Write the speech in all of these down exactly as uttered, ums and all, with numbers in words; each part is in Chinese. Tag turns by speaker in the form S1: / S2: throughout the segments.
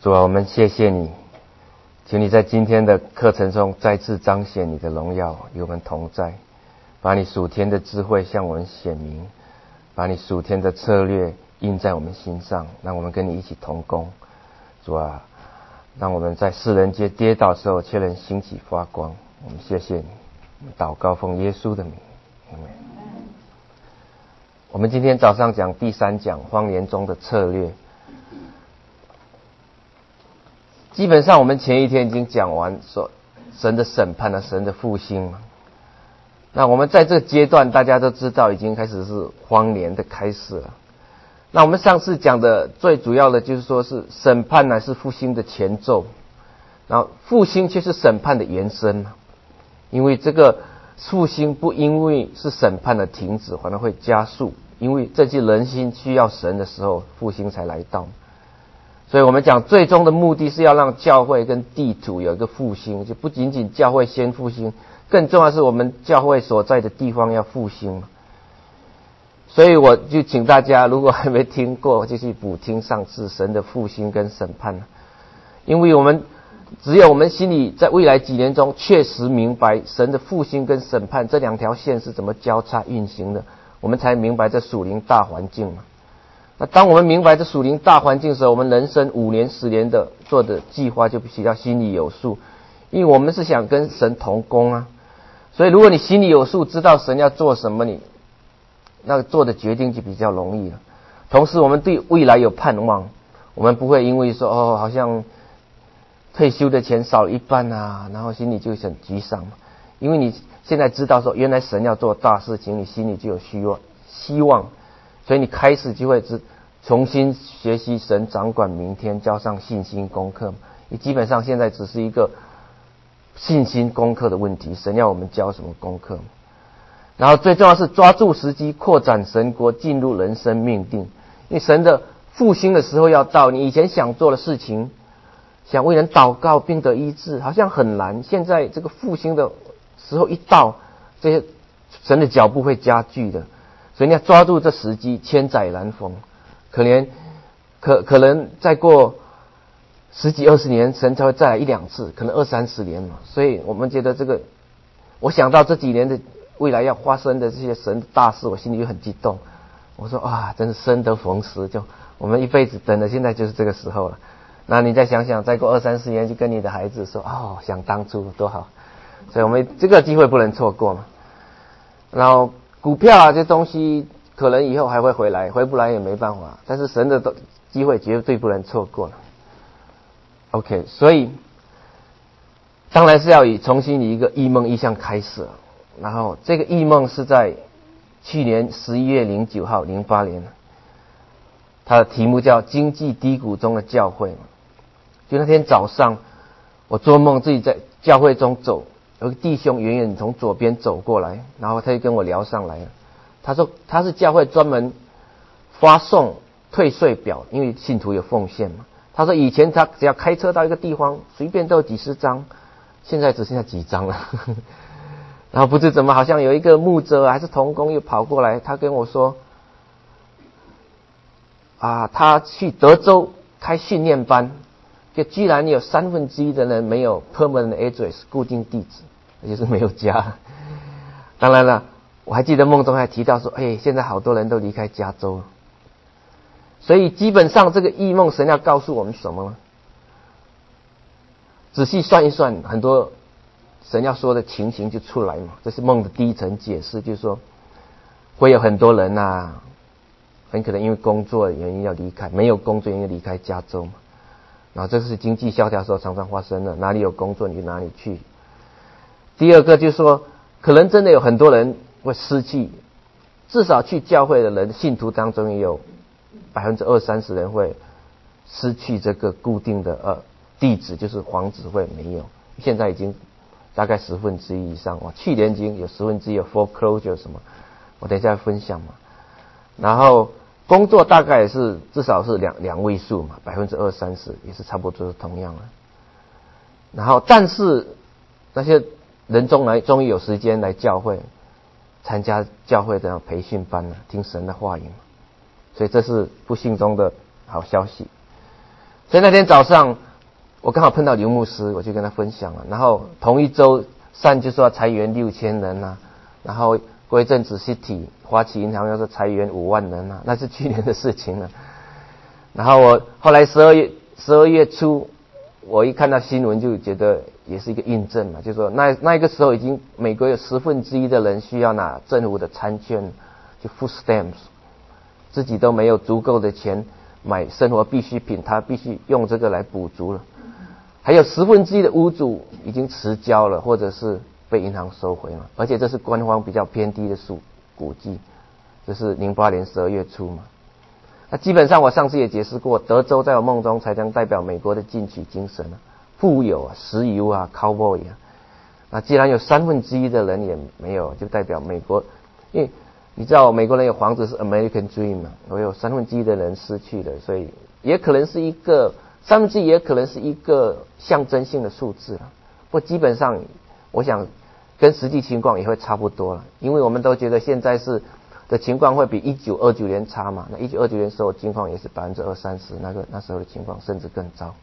S1: 主啊，我们谢谢你，请你在今天的课程中再次彰显你的荣耀，与我们同在，把你属天的智慧向我们显明，把你属天的策略印在我们心上，让我们跟你一起同工。主啊，让我们在世人皆跌倒的时候，却能兴起发光。我们谢谢你，我们祷告奉耶稣的名，阿们。我们今天早上讲第三讲荒年中的策略。基本上我们前一天已经讲完说神的审判了，神的复兴了。那我们在这个阶段大家都知道已经开始是荒年的开始了。那我们上次讲的最主要的就是说是审判乃是复兴的前奏，然后复兴却是审判的延伸。因为这个复兴不因为是审判的停止，反而会加速，因为这些人心需要神的时候，复兴才来到。所以我们讲最终的目的是要让教会跟地土有一个复兴，就不仅仅教会先复兴，更重要的是我们教会所在的地方要复兴。所以我就请大家如果还没听过，就去补听上次神的复兴跟审判。因为我们只有我们心里在未来几年中确实明白神的复兴跟审判这两条线是怎么交叉运行的，我们才明白这属灵大环境嘛。那当我们明白这属灵大环境的时候，我们人生五年十年的做的计划就比较心里有数，因为我们是想跟神同工啊。所以如果你心里有数，知道神要做什么，你那做的决定就比较容易了。同时我们对未来有盼望，我们不会因为说哦好像退休的钱少了一半啊，然后心里就很沮丧。因为你现在知道说原来神要做大事情，你心里就有希望希望所以你开始就会重新学习神掌管明天，交上信心功课。你基本上现在只是一个信心功课的问题，神要我们交什么功课。然后最重要是抓住时机，扩展神国，进入人生命定。因为神的复兴的时候要到，你以前想做的事情，想为人祷告病得医治，好像很难，现在这个复兴的时候一到，这些神的脚步会加剧的。所以你要抓住这时机，千载难逢。可能可可能再过十几二十年，神才会再来一两次，可能二三十年嘛。所以我们觉得这个，我想到这几年的未来要发生的这些神的大事，我心里就很激动。我说啊，真是生得逢时，就我们一辈子等的，现在就是这个时候了。那你再想想，再过二三十年，就跟你的孩子说哦，想当初多好。所以我们这个机会不能错过嘛。然后股票啊，这东西可能以后还会回来，回不来也没办法。但是神的机会绝对不能错过了。OK， 所以当然是要以重新以一个异梦异象开始。然后这个异梦是在去年十一月零九号，零八年，它的题目叫经济低谷中的教会。就那天早上，我做梦自己在教会中走。有个弟兄远远从左边走过来，然后他就跟我聊上来了。他说他是教会专门发送退税表，因为信徒有奉献嘛。他说以前他只要开车到一个地方，随便都有几十张，现在只剩下几张了。然后不知怎么好像有一个牧者还是同工又跑过来，他跟我说啊，他去德州开训练班，就居然有三分之一的人没有 permanent address 固定地址，也就是没有家。当然了，我还记得梦中还提到说，哎，现在好多人都离开加州了。所以基本上这个异梦神要告诉我们什么呢？仔细算一算，很多神要说的情形就出来嘛。这是梦的第一层解释，就是说会有很多人啊，很可能因为工作原因要离开，没有工作原因离开加州嘛。然后这是经济萧条的时候常常发生的，哪里有工作你就哪里去。第二个就是说，可能真的有很多人会失去，至少去教会的人，信徒当中也有百分之二三十人会失去这个固定的呃地址，就是房子会没有。现在已经大概十分之一以上，哇，去年已经有十分之一有 foreclosure 什么，我等一下分享嘛。然后工作大概也是至少是两两位数嘛，百分之二三十也是差不多是同样的。然后但是那些人终来终于有时间来教会参加教会的培训班了，听神的话语，所以这是不幸中的好消息。 所以那天早上我刚好碰到刘牧师，我就跟他分享了。然后同一周三就说要裁员六千人啊，然后过一阵子 City 花旗银行要说裁员五万人啊，那是去年的事情了。然后我后来十二月十二月初，我一看到新闻就觉得也是一个印证嘛，就说那那个时候已经美国有十分之一的人需要拿政府的餐券，就 food stamps， 自己都没有足够的钱买生活必需品，他必须用这个来补足了。还有十分之一的屋主已经迟交了，或者是被银行收回了，而且这是官方比较偏低的数估计，这是零八年十二月初嘛。那基本上我上次也解释过，德州在我梦中才将代表美国的进取精神啊，富有啊，石油啊 ，cowboy 啊。那既然有三分之一的人也没有，就代表美国，因为你知道美国人有房子是 American Dream 嘛，我有三分之一的人失去了，所以也可能是一个三分之一，也可能是一个象征性的数字了。不过基本上，我想跟实际情况也会差不多了，因为我们都觉得现在是。的情况会比一九二九年差嘛？那一九二九年时候情况也是百分之二三十，那个那时候的情况甚至更糟。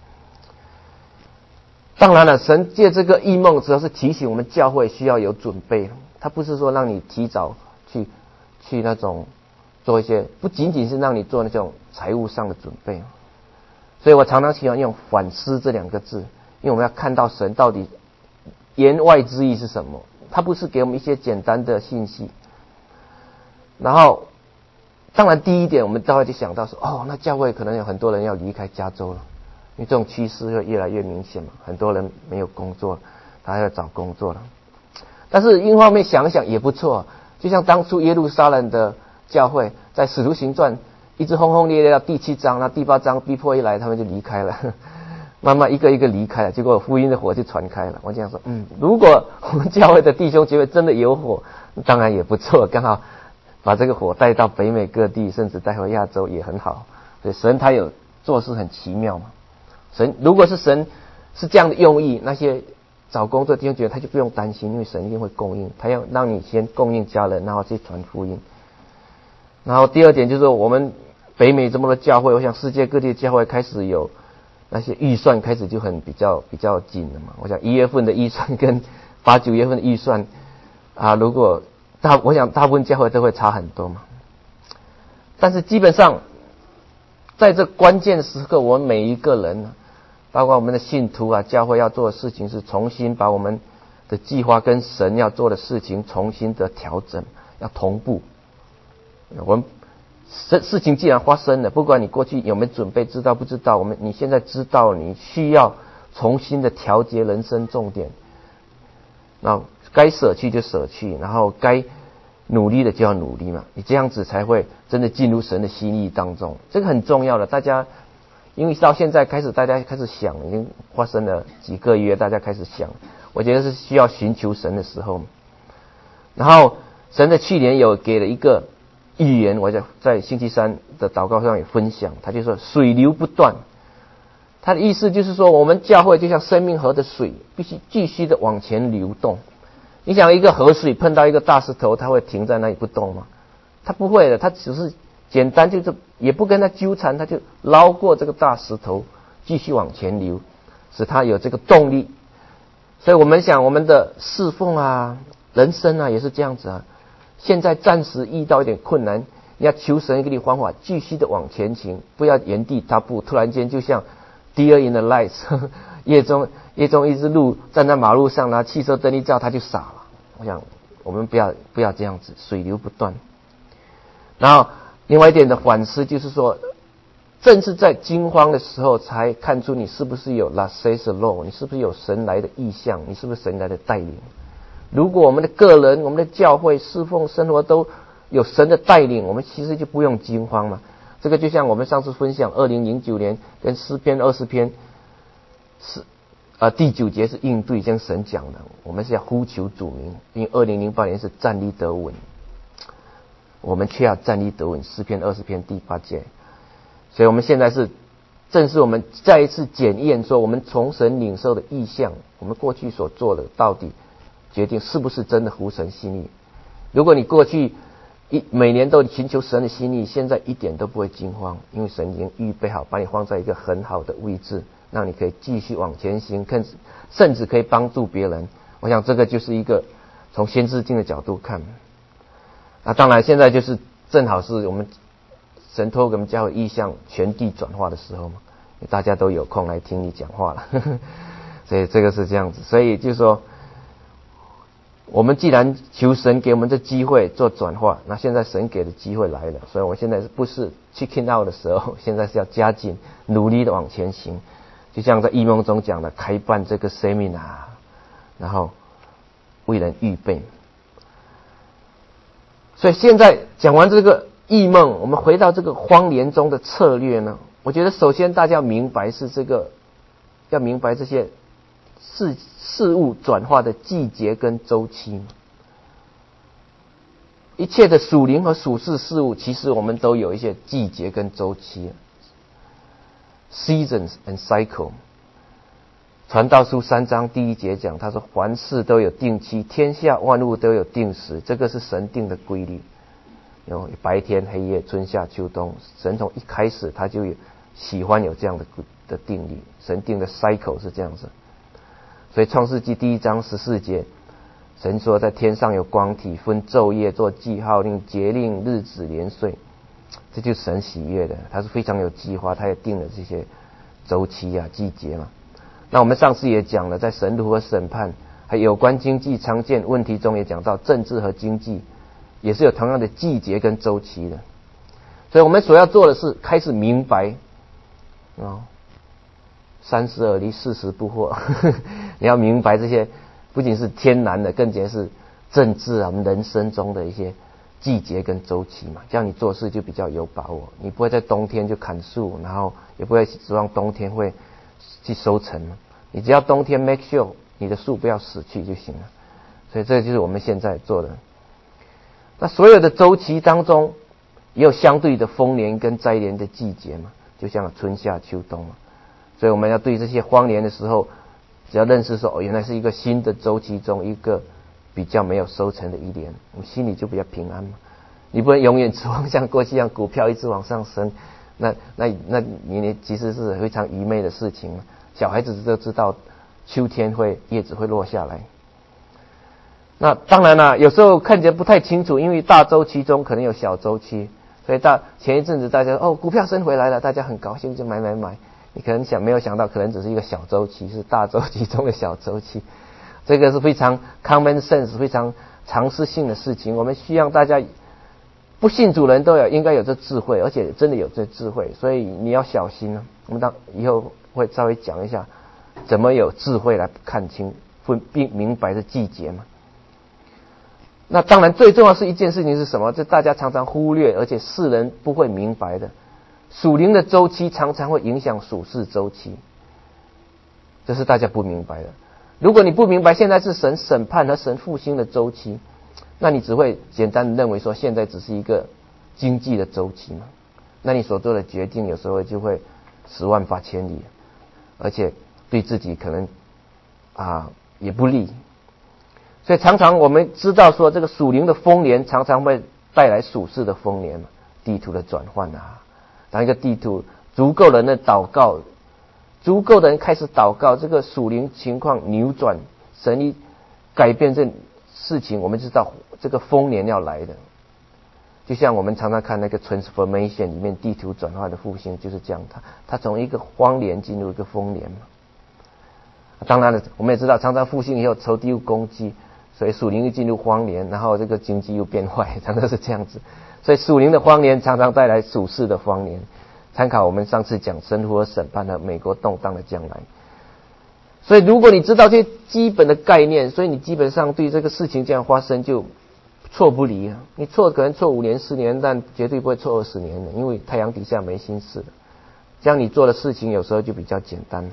S1: 当然了，神借这个异梦主要是提醒我们教会需要有准备，他不是说让你提早去去那种做一些，不仅仅是让你做那种财务上的准备。所以我常常喜欢用反思这两个字，因为我们要看到神到底言外之意是什么，他不是给我们一些简单的信息。然后，当然第一点，我们大概就想到说，哦，那教会可能有很多人要离开加州了，因为这种趋势会越来越明显嘛，很多人没有工作，他要找工作了。但是另一方面想想也不错，就像当初耶路撒冷的教会在使徒行传一直轰轰烈烈到第七章，那第八章逼迫一来，他们就离开了，慢慢一个一个离开了，结果福音的火就传开了。我这样说，嗯，如果我们教会的弟兄姐妹真的有火，当然也不错，刚好。把这个火带到北美各地，甚至带回亚洲也很好。所以神他有做事很奇妙嘛。神如果是神是这样的用意，那些找工作的弟兄姐妹他就不用担心，因为神一定会供应。他要让你先供应家人，然后去传福音。然后第二点就是我们北美这么多教会，我想世界各地的教会开始有那些预算开始就很比较比较紧了嘛。我想一月份的预算跟八九月份的预算啊，如果大，我想大部分教会都会差很多嘛。但是基本上，在这关键时刻，我们每一个人，包括我们的信徒啊，教会要做的事情是重新把我们的计划跟神要做的事情重新的调整，要同步。我们事事情既然发生了，不管你过去有没有准备，知道不知道，我们你现在知道，你需要重新的调节人生重点。那该舍弃就舍弃，然后该努力的就要努力嘛，你这样子才会真的进入神的心意当中，这个很重要的。大家因为到现在开始，大家开始想，已经发生了几个月，大家开始想，我觉得是需要寻求神的时候。然后神在去年有给了一个预言，我在在星期三的祷告上也分享，他就说水流不断。他的意思就是说，我们教会就像生命河的水，必须继续的往前流动。你想一个河水碰到一个大石头，它会停在那里不动吗？它不会的，它只是简单就是也不跟它纠缠，它就捞过这个大石头，继续往前流，使它有这个动力。所以我们想我们的侍奉啊、人生啊也是这样子啊。现在暂时遇到一点困难，你要求神给你方法，继续的往前行，不要原地踏步。突然间就像 Deer in the lights， 夜中夜中一只鹿站在马路上，拿汽车灯一照，他就傻了。我想我们不要不要这样子，水流不断。然后另外一点的反思就是说，正是在惊慌的时候，才看出你是不是有 La says the Lord， 你是不是有神来的意象，你是不是神来的带领。如果我们的个人、我们的教会侍奉生活都有神的带领，我们其实就不用惊慌嘛。这个就像我们上次分享二零零九年跟诗篇二十篇是呃第九节是应对像神讲的，我们是要呼求主名，因为二零零八年是站立得稳，我们却要站立得稳。诗篇二十篇第八节，所以我们现在是正是我们再一次检验说，我们从神领受的意向，我们过去所做的到底决定是不是真的合神心意。如果你过去一每年都寻求神的心意，现在一点都不会惊慌，因为神已经预备好，把你放在一个很好的位置，让你可以继续往前行，甚至甚至可以帮助别人。我想这个就是一个从先知经的角度看。啊，当然现在就是正好是我们神透过我们教会意向全地转化的时候嘛，大家都有空来听你讲话了，呵呵，所以这个是这样子。所以就是说，我们既然求神给我们这机会做转化，那现在神给的机会来了，所以我现在不是 chicken out 的时候，现在是要加紧努力的往前行。就像在异梦中讲的，开办这个 seminar， 然后为人预备。所以现在讲完这个异梦，我们回到这个荒年中的策略呢，我觉得首先大家要明白是这个，要明白这些事事物转化的季节跟周期。一切的属灵和属世事物，其实我们都有一些季节跟周期 ，seasons and cycle。传道书三章第一节讲，他说凡事都有定期，天下万物都有定时，这个是神定的规律。有白天黑夜，春夏秋冬，神从一开始他就有喜欢有这样的的定律，神定的 cycle 是这样子。所以创世纪第一章十四节，神说在天上有光体，分昼夜做记号，令节令日子年岁，这就是神喜悦的，他是非常有计划，他也定了这些周期啊季节嘛。那我们上次也讲了，在神如何审判，还有关经济常见问题中也讲到，政治和经济也是有同样的季节跟周期的。所以我们所要做的是开始明白哦，三十而立，四十不惑。你要明白这些不仅是天然的，更加是政治啊，我们人生中的一些季节跟周期嘛，这样你做事就比较有把握。你不会在冬天就砍树，然后也不会指望冬天会去收成，你只要冬天 make sure 你的树不要死去就行了。所以这就是我们现在做的。那所有的周期当中也有相对的丰年跟灾年的季节嘛，就像春夏秋冬嘛。所以我们要对这些荒年的时候，只要认识说哦，原来是一个新的周期中一个比较没有收成的一年，我们心里就比较平安嘛。你不能永远指望像过去一样股票一直往上升，那那那你其实是非常愚昧的事情。小孩子都知道秋天会叶子会落下来。那当然啦，有时候看起来不太清楚，因为大周期中可能有小周期，所以大前一阵子大家哦股票升回来了，大家很高兴就买买买。你可能想没有想到，可能只是一个小周期，是大周期中的小周期。这个是非常 common sense 非常常识性的事情。我们需要大家不信主人都有应该有这智慧，而且真的有这智慧，所以你要小心啊。我们当以后会稍微讲一下怎么有智慧来看清分并明白的季节嘛。那当然最重要是一件事情是什么？这大家常常忽略，而且世人不会明白的。属灵的周期常常会影响属世周期，这是大家不明白的。如果你不明白现在是神审判和神复兴的周期，那你只会简单的认为说现在只是一个经济的周期嘛，那你所做的决定有时候就会十万八千里，而且对自己可能啊也不利。所以常常我们知道说这个属灵的丰年常常会带来属世的丰年嘛，地图的转换啊。当一个地图足够人的祷告，足够的人开始祷告，这个属灵情况扭转，神一改变这事情，我们知道这个丰年要来的。就像我们常常看那个 transformation 里面地图转换的复兴就是这样，它它从一个荒年进入一个丰年嘛。当然了，我们也知道常常复兴以后仇敌又攻击，所以属灵又进入荒年，然后这个经济又变坏，常常是这样子。所以属灵的荒年常常带来属世的荒年。参考我们上次讲神如何审判和美国动荡的将来。所以如果你知道这些基本的概念，所以你基本上对这个事情这样发生就错不离啊。你错可能错五年十年，但绝对不会错二十年的，因为太阳底下没新事的。这样你做的事情有时候就比较简单。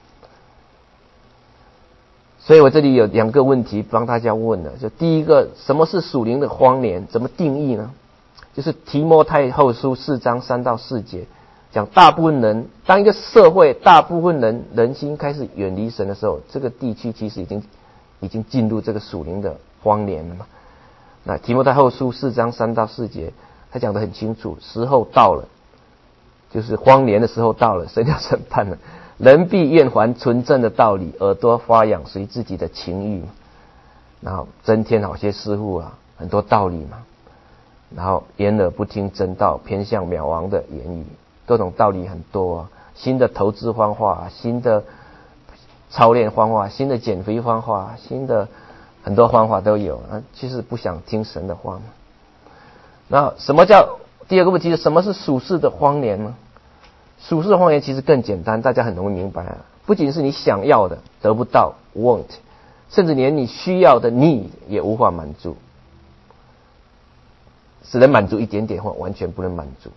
S1: 所以我这里有两个问题帮大家问了，就第一个，什么是属灵的荒年？怎么定义呢？就是提摩太后书四章三到四节讲，大部分人当一个社会大部分人人心开始远离神的时候，这个地区其实已经已经进入这个属灵的荒年了嘛。 那提摩太后书四章三到四节，他讲得很清楚，时候到了，就是荒年的时候到了，神要审判了。人必厌烦纯正的道理，耳朵发痒随自己的情欲，然后增添好些师傅啊，很多道理嘛，然后掩耳不听真道，偏向渺茫的言语，各种道理很多啊，新的投资方法，新的操练方法，新的减肥方法，新的很多方法都有啊，其实不想听神的话嘛。那什么叫第二个问题是什么是属世的荒年呢？属世的荒年其实更简单，大家很容易明白啊。不仅是你想要的得不到 want， 甚至连你需要的 need 也无法满足，只能满足一点点或完全不能满足。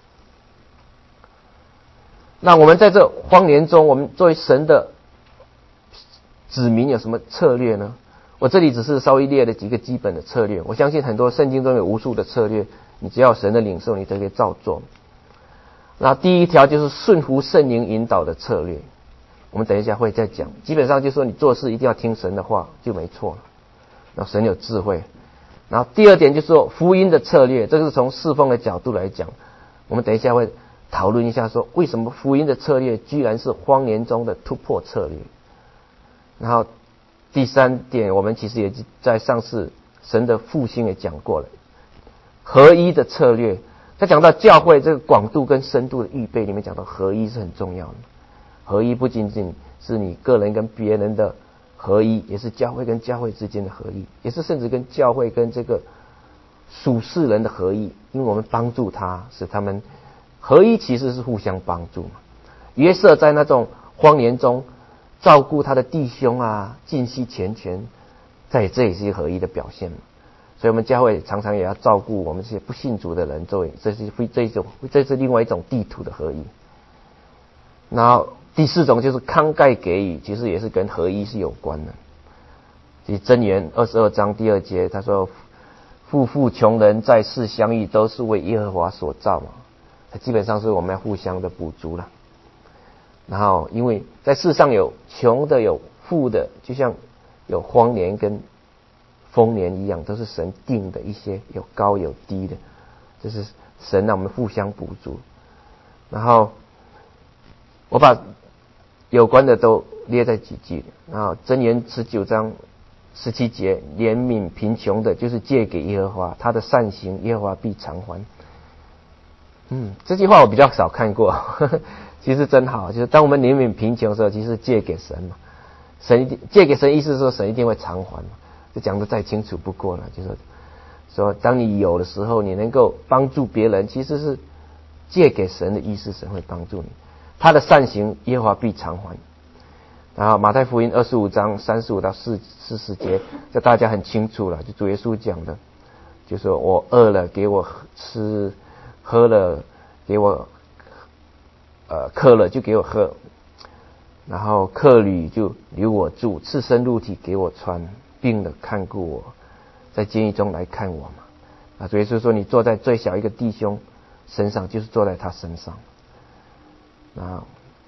S1: 那我们在这荒年中，我们作为神的子民有什么策略呢？我这里只是稍微列了几个基本的策略，我相信很多圣经中有无数的策略，你只要神的领受，你都可以照做。那第一条就是顺服圣灵引导的策略，我们等一下会再讲。基本上就是说你做事一定要听神的话就没错了，那神有智慧。然后第二点就是说福音的策略，这个是从侍奉的角度来讲，我们等一下会讨论一下说为什么福音的策略居然是荒年中的突破策略。然后第三点，我们其实也在上次神的复兴也讲过了，合一的策略。他讲到教会这个广度跟深度的预备里面讲到合一是很重要的。合一不仅仅是你个人跟别人的合一，也是教会跟教会之间的合一，也是甚至跟教会跟这个属世人的合一，因为我们帮助他，使他们合一，其实是互相帮助嘛。约瑟在那种荒年中照顾他的弟兄啊，尽析前权，在这也是一个合一的表现嘛。所以我们教会常常也要照顾我们这些不信主的人，作为这是这一种这是另外一种地土的合一。然后第四种就是慷慨给予，其实也是跟合一是有关的。其实箴言二十二章第二节他说，富富穷人在世相遇，都是为耶和华所造嘛。它基本上是我们要互相的补足了。然后因为在世上有穷的有富的，就像有荒年跟丰年一样，都是神定的一些，有高有低的，这是神让我们互相补足。然后我把有关的都列在几句。然后箴言十九章十七节，怜悯贫穷的，就是借给耶和华，他的善行耶和华必偿还。嗯，这句话我比较少看过，呵呵，其实真好，就是当我们怜悯贫穷的时候，其实借给神嘛，神一定借给神，意思是说神一定会偿还嘛。这讲得再清楚不过了，就是说当你有的时候，你能够帮助别人，其实是借给神的意思，神会帮助你。他的善行耶和华必偿还。然后马太福音二十五章三十五到四十节，这大家很清楚了，就主耶稣讲的，就说我饿了给我吃，喝了给我呃渴了就给我喝，然后客旅就留我住，赤身露体给我穿，病了看顾我，在监狱中来看我嘛。啊，所以说说你坐在最小一个弟兄身上，就是坐在他身上。啊，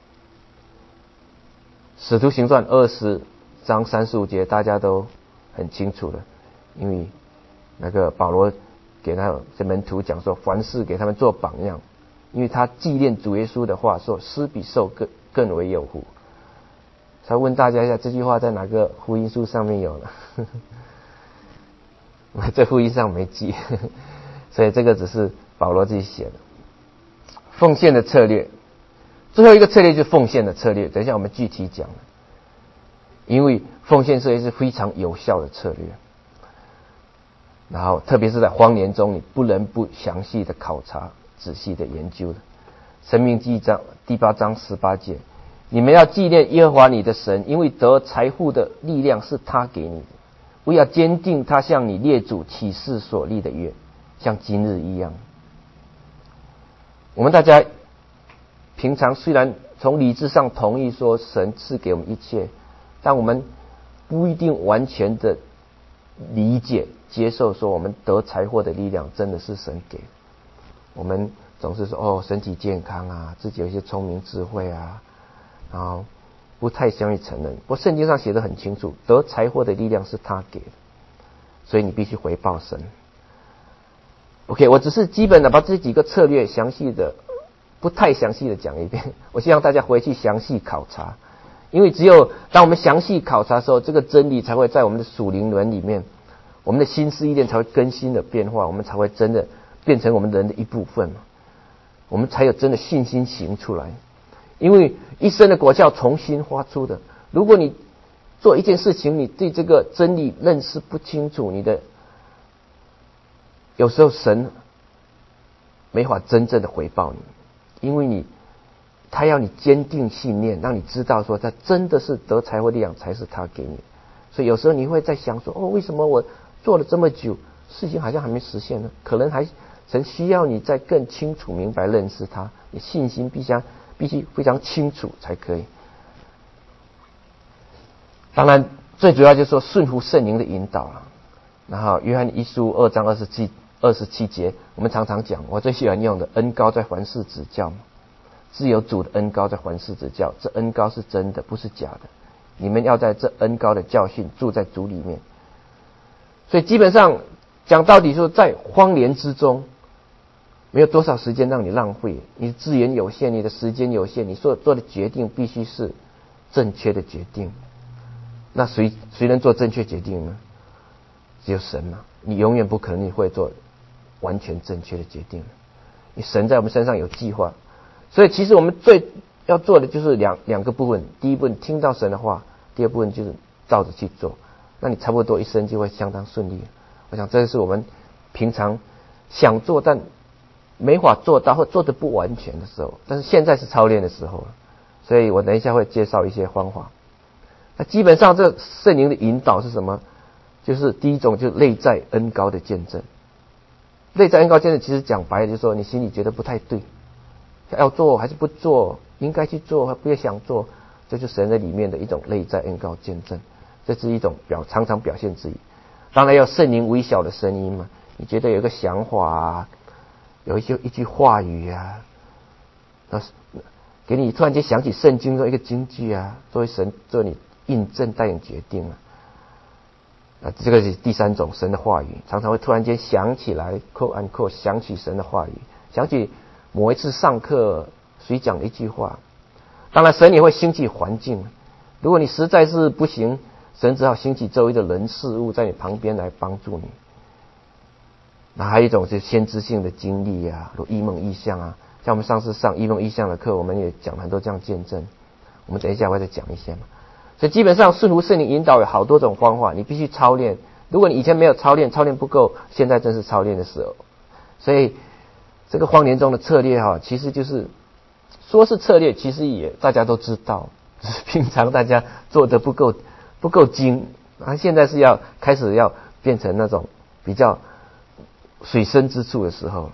S1: 使徒行传二十章三十五节大家都很清楚了，因为那个保罗给他这门徒讲说，凡事给他们做榜样，因为他纪念主耶稣的话说，施比受更更为有福。才问大家一下，这句话在哪个福音书上面有呢？这福音上没记，所以这个只是保罗自己写的。奉献的策略，最后一个策略就是奉献的策略，等一下我们具体讲。因为奉献策略是非常有效的策略，然后特别是在荒年中，你不能不详细的考察、仔细的研究的。申命记章第八章十八节，你们要纪念耶和华你的神，因为得财富的力量是他给你的，不要坚定他向你列祖起誓所立的约，像今日一样。我们大家平常虽然从理智上同意说神赐给我们一切，但我们不一定完全的理解接受说我们得财货的力量真的是神给的。我们总是说哦，身体健康啊，自己有一些聪明智慧啊，然后不太相信承认。不过圣经上写得很清楚，得财货的力量是他给的。 所以你必须回报神。OK， 我只是基本的把这几个策略详细的，不太详细的讲一遍，我希望大家回去详细考察，因为只有当我们详细考察的时候，这个真理才会在我们的属灵人里面，我们的心思意念才会更新的变化，我们才会真的变成我们人的一部分嘛，我们才有真的信心行出来。因为一生的果效从心发出的，如果你做一件事情，你对这个真理认识不清楚，你的有时候神没法真正的回报你，因为你他要你坚定信念，让你知道说他真的是得财或力量才是他给你。所以有时候你会在想说，哦，为什么我做了这么久，事情好像还没实现呢？可能还神需要你再更清楚明白认识他，你信心必须必须非常清楚才可以。当然最主要就是说顺服圣灵的引导了。然后约翰一书二章二十七二十七节，我们常常讲，我最喜欢用的，恩膏在凡事指教，自有主的恩膏在凡事指教，这恩膏是真的，不是假的。你们要在这恩膏的教训住在主里面。所以基本上讲到底说，在荒年之中，没有多少时间让你浪费，你的资源有限，你的时间有限，你所做的决定必须是正确的决定。那谁谁能做正确决定呢？只有神嘛，你永远不可能会做完全正确的决定。你神在我们身上有计划，所以其实我们最要做的就是两两个部分。第一部分听到神的话，第二部分就是照着去做。那你差不多一生就会相当顺利。我想这是我们平常想做但没法做到或做得不完全的时候，但是现在是操练的时候了。所以我等一下会介绍一些方法。那基本上这圣灵的引导是什么？就是第一种，就是内在恩膏的见证。内在恩膏见证其实讲白了就是说，你心里觉得不太对，要做还是不做，应该去做还不要想做，这就是神在里面的一种内在恩膏见证，这是一种表常常表现之一。当然要圣灵微小的声音嘛，你觉得有一个想法啊，有一些一句话语啊，给你突然间想起圣经中一个金句啊，作为神作为你印证带领决定啊。啊，这个是第三种神的话语，常常会突然间想起来 quote unquote 想起神的话语，想起某一次上课谁讲的一句话。当然神也会兴起环境，如果你实在是不行，神只好兴起周围的人事物在你旁边来帮助你。那还有一种就是先知性的经历啊，如异梦异象啊，像我们上次上异梦异象的课，我们也讲很多这样见证，我们等一下会再讲一些嘛。所以基本上顺服圣灵引导有好多种方法，你必须操练。如果你以前没有操练，操练不够，现在正是操练的时候。所以这个荒年中的策略哈，其实就是说是策略，其实也大家都知道，只是平常大家做的不够不够精，啊，现在是要开始要变成那种比较水深之处的时候。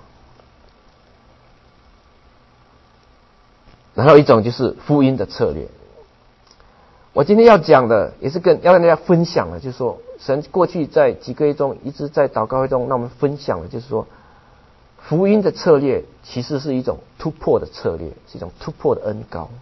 S1: 然后一种就是福音的策略。我今天要讲的也是跟要跟大家分享的，就是说神过去在几个月中一直在祷告会中让我们分享的，就是说福音的策略其实是一种突破的策略，是一种突破的恩膏。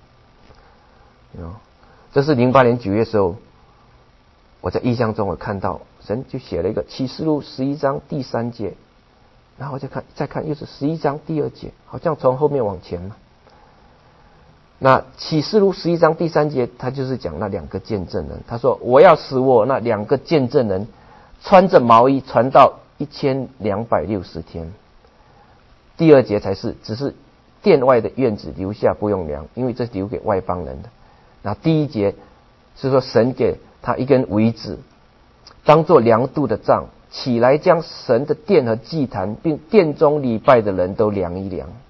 S1: 这是零八年九月的时候，我在异象中我看到神就写了一个启示录十一章第三节，然后我再看再看又是十一章第二节，好像从后面往前嘛。那启示录十一章第三节，他就是讲那两个见证人。他说：“我要使我那两个见证人穿着毛衣传到一千两百六十天。”第二节才是只是殿外的院子留下不用量，因为这是留给外邦人的。那第一节是说神给他一根苇子，当作量度的杖，起来将神的殿和祭坛，并殿中礼拜的人都量一量。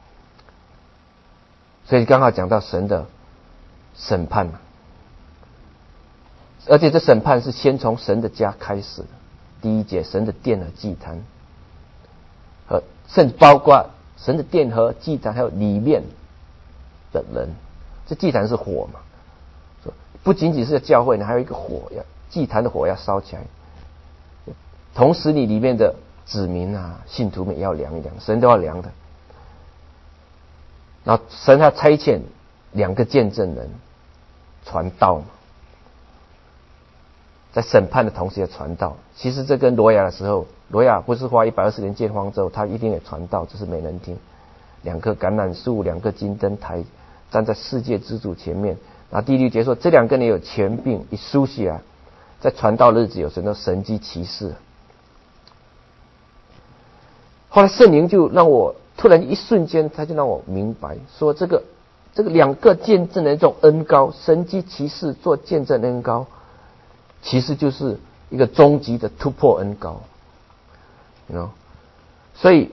S1: 所以刚好讲到神的审判嘛，而且这审判是先从神的家开始的。第一节，神的殿和祭坛，和甚至包括神的殿和祭坛，还有里面的人。这祭坛是火嘛，不仅仅是教会呢，还有一个火，要祭坛的火要烧起来。同时，你里面的子民啊、信徒们也要量一量，神都要量的。然后神他差遣两个见证人传道嘛， 在审判的同时也传道。其实这跟挪亚的时候，挪亚不是花一百二十年建方舟，他一定也传道，只是没人听。两棵橄榄树，两个金灯台，站在世界之主前面。然后第六节说，这两个人有权柄，一书写啊，在传道日子有神的神迹奇事。后来圣灵就让我突然一瞬间，他就让我明白，说这个这个两个见证的一种恩膏，神迹奇事做见证的恩膏，其实就是一个终极的突破恩膏。you know? 所以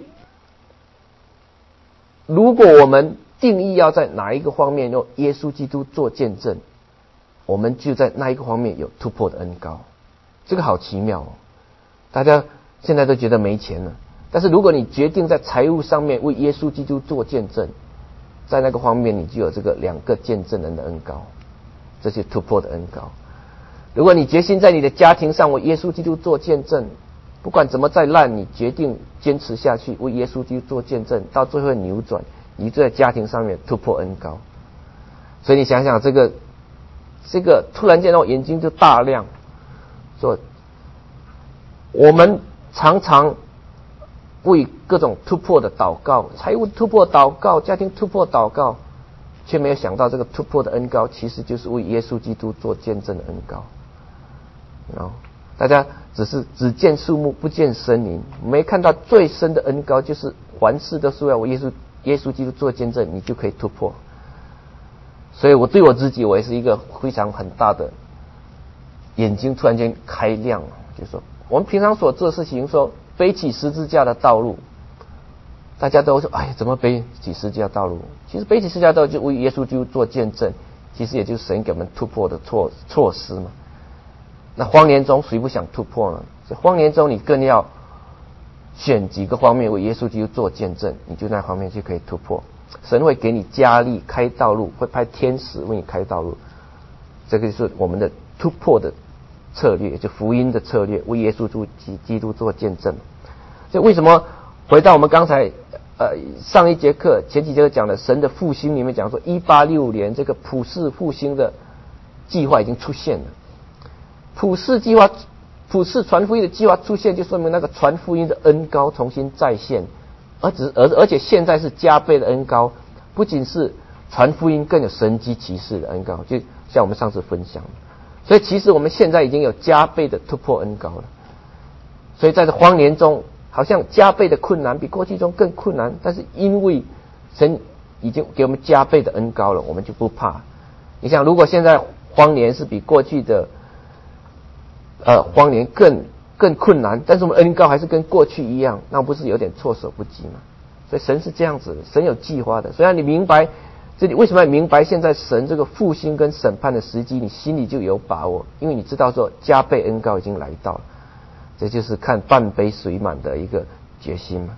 S1: 如果我们定义要在哪一个方面用耶稣基督做见证，我们就在那一个方面有突破的恩膏。这个好奇妙哦！大家现在都觉得没钱了，但是如果你决定在财务上面为耶稣基督做见证，在那个方面你就有这个两个见证人的恩膏，这些突破的恩膏。如果你决心在你的家庭上为耶稣基督做见证，不管怎么再烂，你决定坚持下去为耶稣基督做见证，到最后扭转，你就在家庭上面突破恩膏。所以你想想这个这个突然间让我眼睛就大亮，说我们常常为各种突破的祷告，财务突破祷告，家庭突破祷告，却没有想到这个突破的恩膏其实就是为耶稣基督做见证的恩膏。然后大家只是只见树木不见森林，没看到最深的恩膏，就是凡事都是要为耶稣耶稣基督做见证，你就可以突破。所以我对我自己，我也是一个非常很大的眼睛突然间开亮，就是说我们平常所做的事情，说背起十字架的道路，大家都说哎，怎么背起十字架道路？其实背起十字架道路就为耶稣基督做见证，其实也就是神给我们突破的措措施嘛。那荒年中谁不想突破呢？所以荒年中你更要选几个方面为耶稣基督做见证，你就那方面就可以突破。神会给你加力开道路，会派天使为你开道路，这个就是我们的突破的策略，就福音的策略，为耶稣基督做见证。所以为什么回到我们刚才呃上一节课前几节课讲的神的复兴里面讲说，一八六五年这个普世复兴的计划已经出现了。普世计划普世传福音的计划出现，就说明那个传福音的恩膏重新再现，而只而而且现在是加倍的恩膏，不仅是传福音，更有神迹奇事的恩膏，就像我们上次分享的。所以其实我们现在已经有加倍的突破恩膏了。所以在这荒年中，好像加倍的困难，比过去中更困难，但是因为神已经给我们加倍的恩膏了，我们就不怕。你想，如果现在荒年是比过去的呃荒年更更困难，但是我们恩膏还是跟过去一样，那不是有点措手不及吗？所以神是这样子的，神有计划的。虽然你明白这里为什么要明白现在神这个复兴跟审判的时机，你心里就有把握，因为你知道说加倍恩膏已经来到了，这就是看半杯水满的一个决心嘛。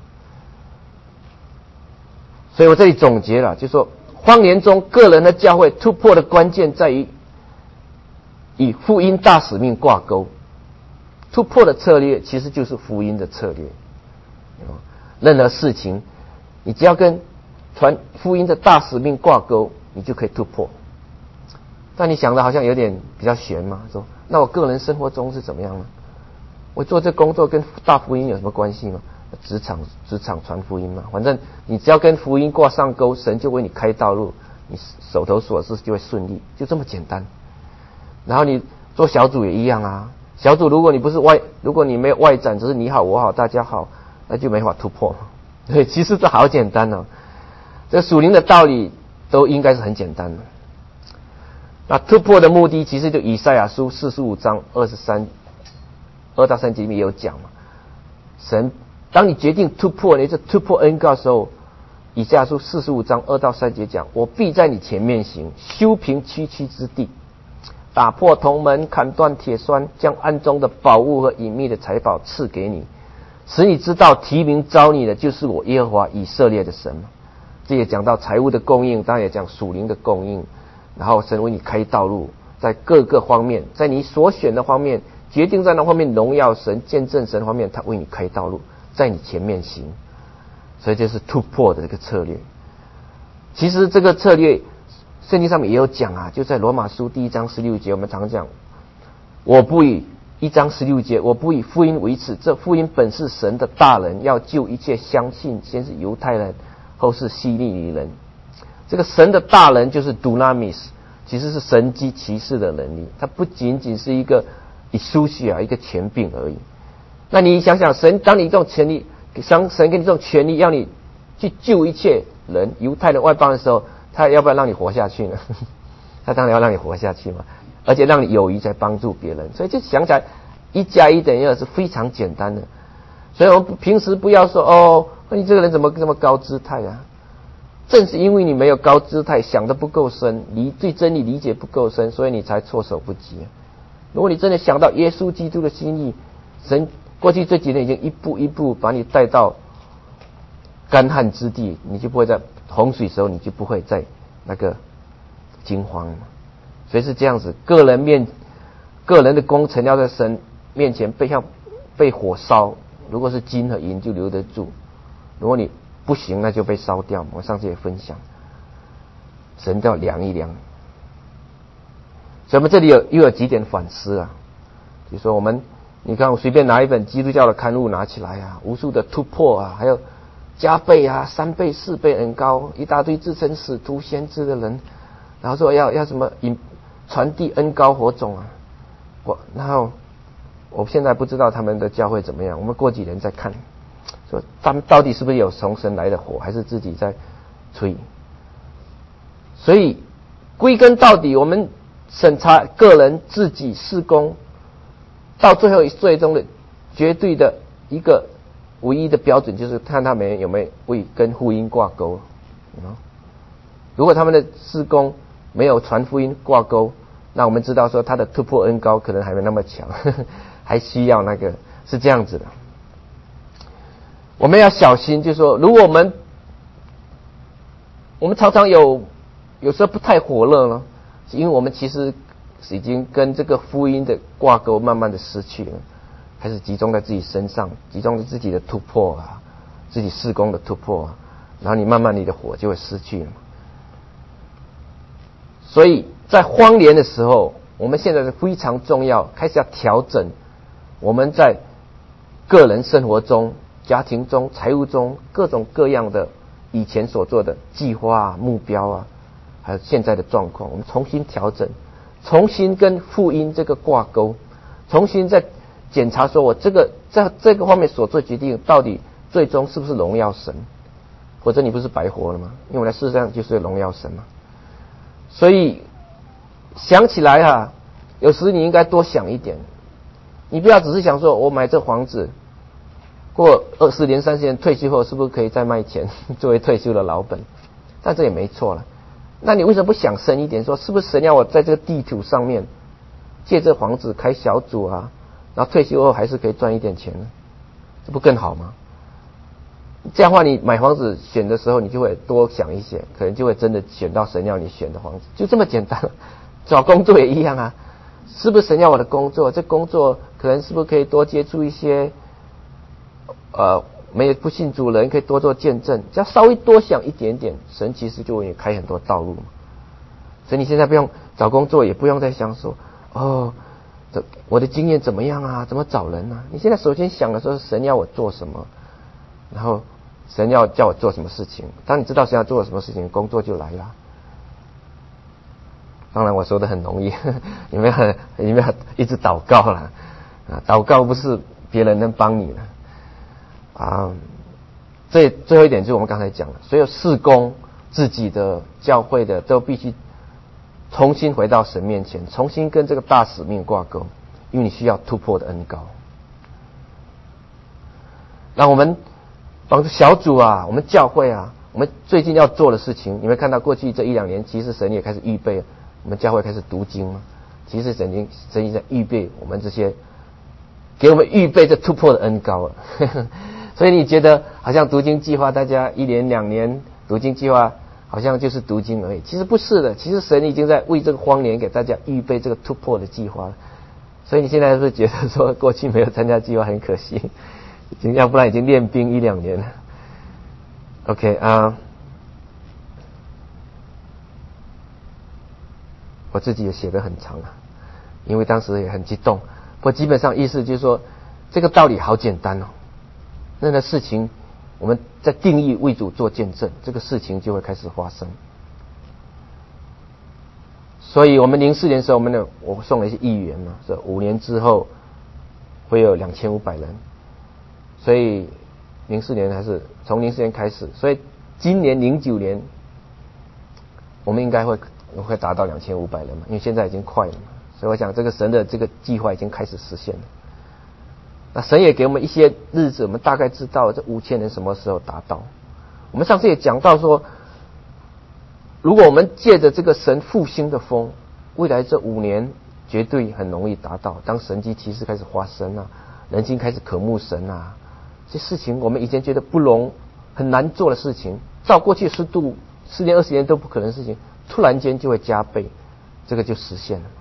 S1: 所以我这里总结了，就是说荒年中个人的教会突破的关键在于与福音大使命挂钩，突破的策略其实就是福音的策略。任何事情你只要跟传福音的大使命挂钩，你就可以突破。但你想的好像有点比较悬嘛，说那我个人生活中是怎么样呢？我做这工作跟大福音有什么关系吗？职场职场传福音嘛，反正你只要跟福音挂上钩，神就为你开道路，你手头所事就会顺利，就这么简单。然后你做小组也一样啊，小组如果你不是外，如果你没有外展，只是你好我好大家好，那就没法突破。对，其实这好简单哦，这属灵的道理都应该是很简单的。那突破的目的，其实就以赛亚书四十五章二十三二到三节里面也有讲嘛。神当你决定突破，你这突破恩膏的时候，以赛亚书四十五章二到三节讲，我必在你前面行，修平崎岖之地，打破铜门，砍断铁栓，将暗中的宝物和隐秘的财宝赐给你，使你知道提名召你的就是我耶和华以色列的神。这也讲到财务的供应，当然也讲属灵的供应，然后神为你开道路，在各个方面，在你所选的方面，决定在那方面荣耀神、见证神方面，他为你开道路，在你前面行。所以这是突破的这个策略。其实这个策略圣经上面也有讲啊，就在罗马书第一章十六节，我们常讲，我不以一章十六节，我不以福音为耻，这福音本是神的大能，要救一切相信，先是犹太人，后是希利尼人。这个神的大能就是 dunamis， 其实是神机骑士的能力，它不仅仅是一个 exousia 一个权柄而已。那你想想，神当你这种权利，神神给你这种权利，要你去救一切人，犹太人、外邦人的时候，他要不要让你活下去呢？他当然要让你活下去嘛，而且让你有余在帮助别人。所以就想起来，一加一等于二是非常简单的。所以我们平时不要说哦，你这个人怎么这么高姿态啊？正是因为你没有高姿态，想得不够深，你对真理理解不够深，所以你才措手不及。如果你真的想到耶稣基督的心意，神过去这几年已经一步一步把你带到干旱之地，你就不会在洪水时候，你就不会在那个惊慌了。所以是这样子，个人面个人的工程要在神面前被像被火烧，如果是金和银就留得住，如果你不行那就被烧掉。我上次也分享，神都要量一量。所以我们这里有又有几点反思啊，比如说我们你看我随便拿一本基督教的刊物拿起来啊，无数的突破啊，还有加倍啊，三倍四倍恩膏，一大堆自称使徒先知的人，然后说要要什么引传递恩膏火种啊，我然后我现在不知道他们的教会怎么样，我们过几年再看，说他们到底是不是有从神来的火，还是自己在吹。所以归根到底，我们审查个人自己事工，到最后最终的绝对的一个唯一的标准，就是看他们有没有为跟福音挂钩。如果他们的事工没有传福音挂钩，那我们知道说他的突破恩膏可能还没那么强，呵呵还需要那个是这样子的。我们要小心，就是说，如果我们我们常常有有时候不太火热呢，因为我们其实已经跟这个福音的挂钩慢慢的失去了，开始集中在自己身上，集中在自己的突破啊，自己事工的突破啊，然后你慢慢你的火就会失去了。所以在荒年的时候，我们现在是非常重要，开始要调整我们在个人生活中、家庭中、财务中各种各样的以前所做的计划啊、目标啊，还有现在的状况，我们重新调整，重新跟福音这个挂钩，重新再检查说我这个在这个方面所做决定到底最终是不是荣耀神，否则你不是白活了吗？因为我来世上就是荣耀神嘛。所以想起来啊，有时你应该多想一点，你不要只是想说我买这房子过二十年三十年退休后是不是可以再卖钱作为退休的老本，但这也没错了。那你为什么不想深一点，说是不是神要我在这个地图上面借这房子开小组啊，然后退休后还是可以赚一点钱呢？这不更好吗？这样的话你买房子选的时候你就会多想一些，可能就会真的选到神要你选的房子，就这么简单。找工作也一样啊，是不是神要我的工作，这工作可能是不是可以多接触一些呃没有不信主人，可以多做见证，只要稍微多想一点点，神其实就为你开很多道路。所以你现在不用找工作，也不用再想说哦这我的经验怎么样啊，怎么找人啊，你现在首先想的时候神要我做什么，然后神要叫我做什么事情，当你知道神要做什么事情，工作就来了。当然我说的很容易，你们很你们很一直祷告啦，啊，祷告不是别人能帮你的啊。这最后一点就是我们刚才讲的，所有事工自己的教会的都必须重新回到神面前，重新跟这个大使命挂钩，因为你需要突破的恩膏。那我们帮助小组啊，我们教会啊，我们最近要做的事情，你会看到过去这一两年，其实神也开始预备，我们教会开始读经了。其实神已经神已经在预备我们这些，给我们预备这突破的恩膏了。所以你觉得好像读经计划，大家一年两年读经计划好像就是读经而已，其实不是的，其实神已经在为这个荒年给大家预备这个突破的计划了。所以你现在是不是觉得说过去没有参加计划很可惜？已经要不然已经练兵一两年了。OK 啊、uh, 我自己也写得很长啊，因为当时也很激动， 不过基本上意思就是说，这个道理好简单哦。那个事情，我们在定义为主做见证，这个事情就会开始发生。所以我们零四年的时候，我们的我送了一些议员嘛，说五年之后会有两千五百人，所以零四年还是从零四年开始，所以今年零九年我们应该会会达到两千五百人嘛，因为现在已经快了嘛，所以我想这个神的这个计划已经开始实现了。那神也给我们一些日子，我们大概知道这五千人什么时候达到。我们上次也讲到说，如果我们借着这个神复兴的风，未来这五年绝对很容易达到。当神迹奇事开始发生啊，人心开始渴慕神啊，这事情我们以前觉得不容很难做的事情，照过去十度十年二十年都不可能的事情，突然间就会加倍，这个就实现了。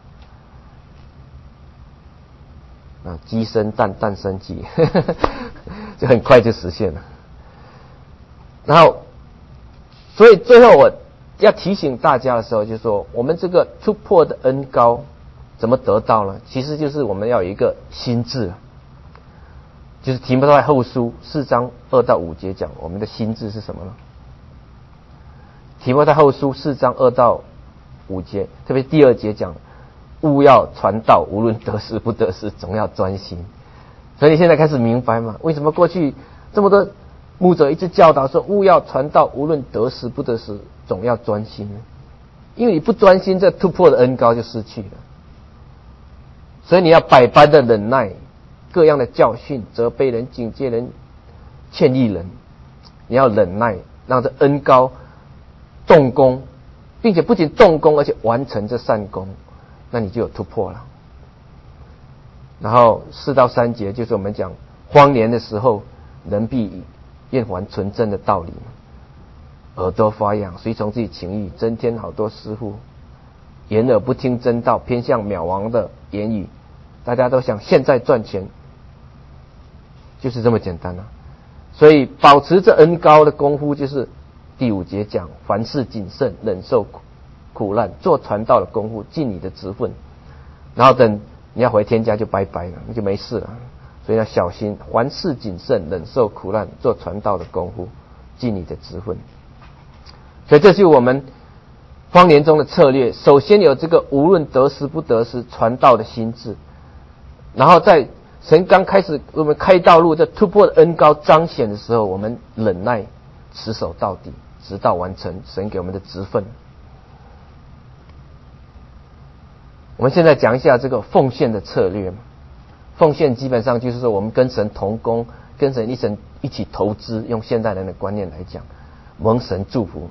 S1: 啊，鸡生蛋，蛋生鸡，就很快就实现了。然后，所以最后我要提醒大家的时候，就是说，我们这个突破的恩膏怎么得到呢？其实就是我们要有一个心志，就是提摩太后书四章二到五节讲，我们的心志是什么呢？提摩太后书四章二到五节，特别第二节讲，务要传道，无论得时不得时，总要专心。所以你现在开始明白吗？为什么过去这么多牧者一直教导说，务要传道，无论得时不得时，总要专心呢？因为你不专心，这突破的恩膏就失去了。所以你要百般的忍耐，各样的教训，责备人、警戒人、劝励人，你要忍耐，让这恩膏动工，并且不仅动工，而且完成这善功，那你就有突破了。然后四到三节就是我们讲荒年的时候，人必厌烦纯正的道理，耳朵发痒，随从自己情欲，增添好多师傅，掩耳不听真道，偏向渺茫的言语。大家都想现在赚钱，就是这么简单啊。所以保持着恩膏的功夫，就是第五节讲，凡事谨慎，忍受苦苦难，做传道的功夫，尽你的职分。然后等你要回天家就拜拜了，那就没事了。所以要小心，凡事谨慎，忍受苦难，做传道的功夫，尽你的职分。所以这就是我们荒年中的策略。首先有这个无论得时不得时传道的心志，然后在神刚开始我们开道路，这突破的恩膏彰显的时候，我们忍耐持守到底，直到完成神给我们的职分。我们现在讲一下这个奉献的策略。奉献基本上就是说，我们跟神同工，跟神一神一起投资，用现代人的观念来讲，蒙神祝福。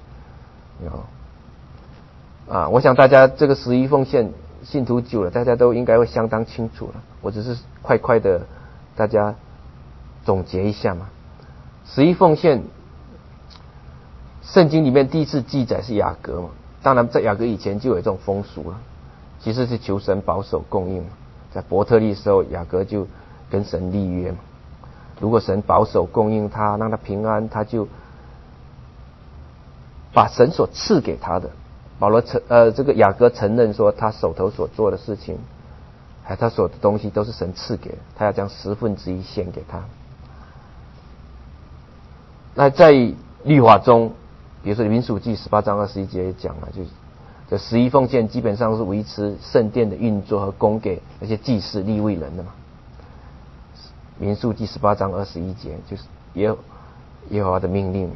S1: 啊，我想大家这个十一奉献信徒久了，大家都应该会相当清楚了。我只是快快的大家总结一下嘛。十一奉献，圣经里面第一次记载是雅各嘛，当然在雅各以前就有这种风俗了，其实是求神保守供应嘛。在伯特利的时候，雅各就跟神立约嘛，如果神保守供应他，让他平安，他就把神所赐给他的，保罗承呃这个雅各承认说，他手头所做的事情，还有他所有的东西都是神赐给的，他要将十分之一献给他。那在律法中，比如说民数记十八章二十一节也讲了，就是这十一奉献基本上是维持圣殿的运作和供给那些祭司利未人的嘛。民数记十八章二十一节就是耶耶和华的命令嘛。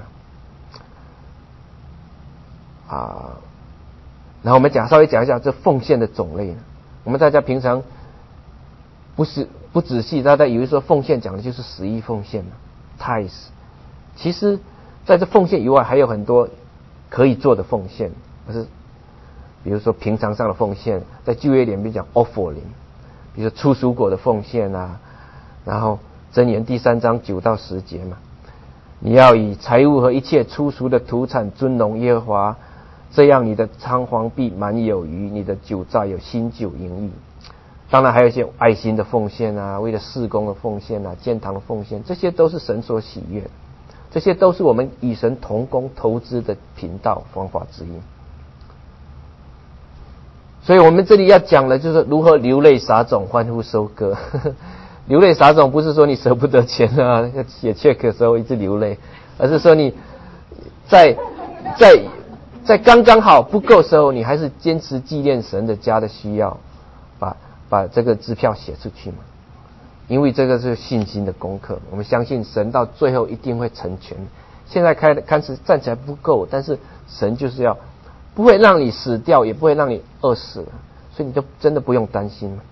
S1: 啊，然后我们讲稍微讲一下这奉献的种类。我们大家平常不是不仔细，大家以为说奉献讲的就是十一奉献嘛 ，tithes。其实在这奉献以外，还有很多可以做的奉献，可是比如说平常上的奉献，在旧约里面讲 offering， 比如说出蔬果的奉献啊，然后箴言第三章九到十节嘛，你要以财物和一切出熟的土产尊荣耶和华，这样你的仓房必满有余，你的酒榨有新酒盈溢。当然还有一些爱心的奉献啊，为了事工的奉献啊，建堂的奉献，这些都是神所喜悦的，这些都是我们与神同工投资的频道方法之一。 所以我们这里要讲的就是如何流泪撒种，欢呼收割。流泪撒种不是说你舍不得钱啊，要写 check 的时候一直流泪，而是说你在在在刚刚好不够的时候，你还是坚持纪念神的家的需要，把把这个支票写出去嘛。因为这个是信心的功课，我们相信神到最后一定会成全。现在开看似站起来不够，但是神就是要不会让你死掉，也不会让你饿死，所以你就真的不用担心了。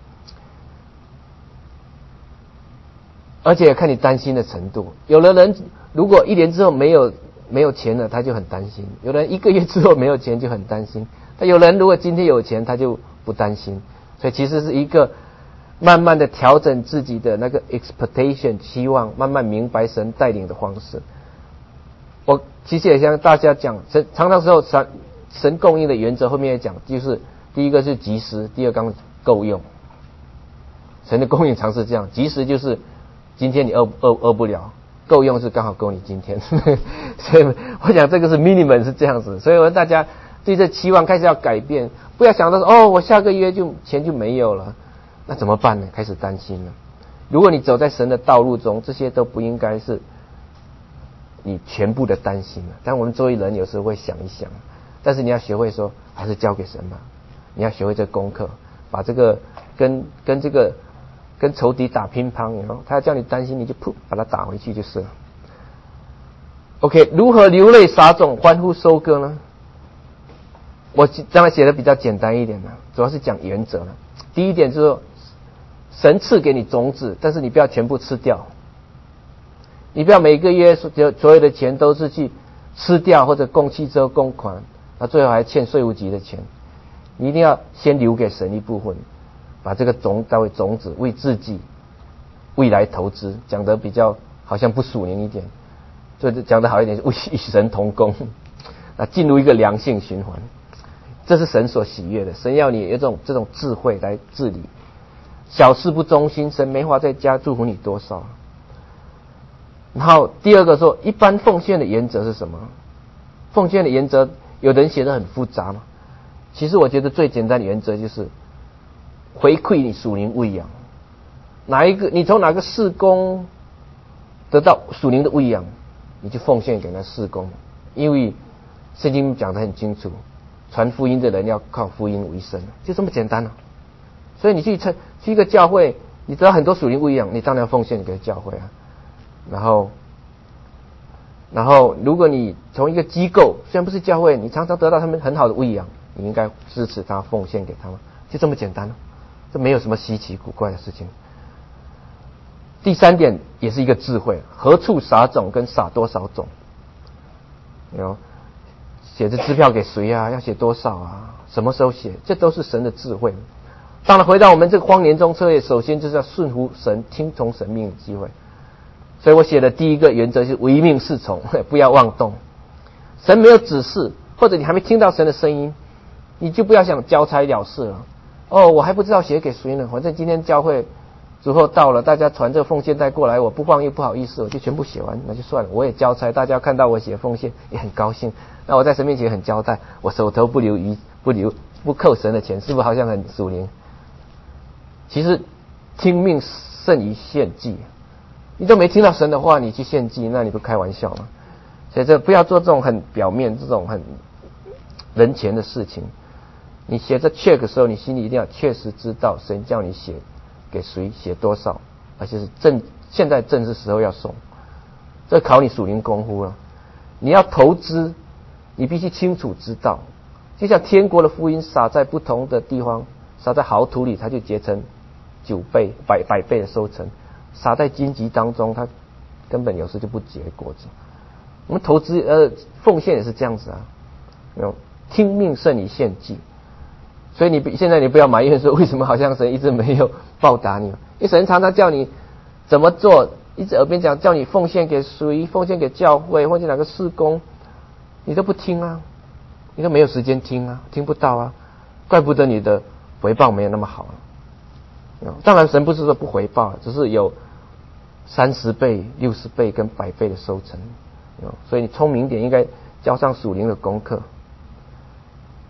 S1: 而且看你担心的程度，有的人如果一年之后没有没有钱了，他就很担心；有的人一个月之后没有钱就很担心。但有人如果今天有钱，他就不担心。所以其实是一个慢慢的调整自己的那个 expectation 期望，慢慢明白神带领的方式。我其实也向大家讲，神常常时候神神供应的原则后面也讲，就是第一个是及时，第二个够用。神的供应常是这样，及时就是今天你饿饿饿不了，够用是刚好够你今天。所以我想这个是 minimum 是这样子，所以我大家对这期望开始要改变，不要想到说哦我下个月就钱就没有了，那怎么办呢？开始担心了。如果你走在神的道路中，这些都不应该是你全部的担心了。但我们作为人有时候会想一想，但是你要学会说还是交给神吧。你要学会这个功课，把这个跟跟这个跟仇敌打乒乓，然后他要叫你担心，你就噗把他打回去就是了。OK， 如何流泪撒种，欢呼收割呢？我当然写的比较简单一点了，主要是讲原则了。第一点就是说，神赐给你种子，但是你不要全部吃掉。你不要每个月所有的钱都是去吃掉，或者供汽车供款，那最后还欠税务局的钱。你一定要先留给神一部分，把这个种当为种子，为自己未来投资。讲得比较好像不属灵一点，所以讲得好一点，为与神同工，那进入一个良性循环。这是神所喜悦的，神要你有这种这种智慧来治理。小事不忠心，神没法在家祝福你多少。然后第二个说，一般奉献的原则是什么？奉献的原则，有的人写得很复杂嘛。其实我觉得最简单的原则就是回馈你属灵喂养。哪一个你从哪个事工得到属灵的喂养，你就奉献给那事工。因为圣经讲得很清楚，传福音的人要靠福音为生，就这么简单了、啊。所以你去去一个教会，你得到很多属灵喂养，你当然要奉献给教会啊。然后，然后如果你从一个机构，虽然不是教会，你常常得到他们很好的喂养，你应该支持他，奉献给他们，就这么简单了、啊，这没有什么稀奇古怪的事情。第三点也是一个智慧，何处撒种跟撒多少种，有写着支票给谁啊？要写多少啊？什么时候写？这都是神的智慧。当然，回到我们这个荒年中彻夜，首先就是要顺服神，听从神命的机会。所以我写的第一个原则是唯命是从，不要妄动。神没有指示，或者你还没听到神的声音，你就不要想交差了事了。哦，我还不知道写给谁呢，反正今天教会之后到了，大家传这个奉献带过来，我不放又不好意思，我就全部写完，那就算了。我也交差，大家看到我写奉献也很高兴。那我在神面前很交代，我手头不留余不留不扣神的钱，是不是好像很属灵？其实听命胜于献祭。你都没听到神的话，你去献祭，那你不开玩笑吗？所以这不要做这种很表面、这种很人前的事情。你写这 check 的时候，你心里一定要确实知道神叫你写给谁，写多少，而且是正现在正是时候要送。这考你属灵功夫了。你要投资，你必须清楚知道，就像天国的福音撒在不同的地方，撒在好土里，它就结成九倍、百百倍的收成。撒在荆棘当中，它根本有时就不结果子。我们投资呃奉献也是这样子啊，没有听命胜于献祭。所以你现在你不要埋怨说为什么好像神一直没有报答你，因为神常常叫你怎么做，一直耳边讲叫你奉献给谁，奉献给教会，奉献哪个事工，你都不听啊，你都没有时间听啊，听不到啊，怪不得你的回报没有那么好啊。当然神不是说不回报，只是有三十倍、六十倍跟百倍的收成，所以你聪明点，应该交上属灵的功课。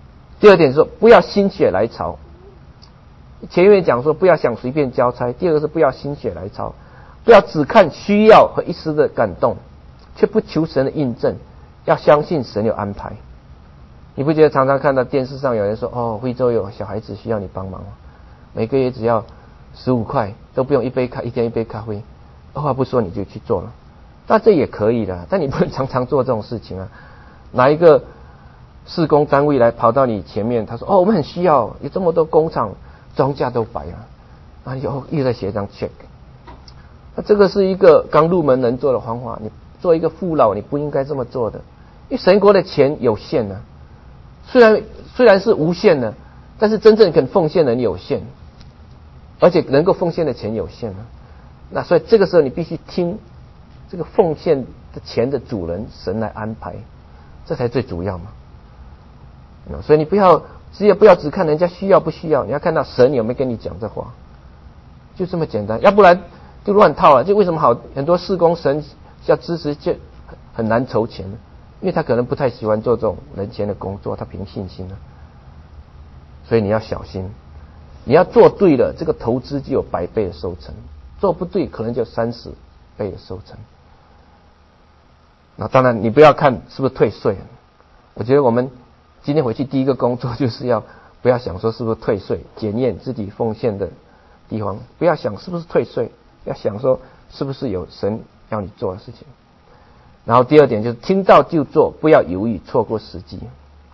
S1: 第二点说，不要心血来潮。前面讲说不要想随便交差，第二个是不要心血来潮，不要只看需要和一时的感动，却不求神的印证，要相信神有安排。你不觉得常常看到电视上有人说，哦，惠州有小孩子需要你帮忙吗？每个月只要十五块，都不用一杯咖，一天一杯咖啡，二话不说你就去做了。那这也可以的，但你不能常常做这种事情啊。哪一个施工单位来跑到你前面，他说，哦，我们很需要，有这么多工厂庄稼都白了，然后你就哦又在写一张 check。那这个是一个刚入门能做的方法，你做一个父老，你不应该这么做的，因为神国的钱有限呢、啊。虽然虽然是无限的，但是真正肯奉献的人有限，而且能够奉献的钱有限啊。那所以这个时候你必须听这个奉献的钱的主人神来安排，这才最主要嘛。所以你不要只也不要只看人家需要不需要，你要看到神有没有跟你讲这话，就这么简单。要不然就乱套了。就为什么好很多事工神要支持就很难筹钱呢？因为他可能不太喜欢做这种人前的工作，他凭信心呢。所以你要小心，你要做对了，这个投资就有百倍的收成；做不对，可能就三十倍的收成。那当然，你不要看是不是退税。我觉得我们今天回去第一个工作就是要不要想说是不是退税，检验自己奉献的地方，不要想是不是退税，要想说是不是有神要你做的事情。然后第二点就是听到就做，不要犹豫错过时机。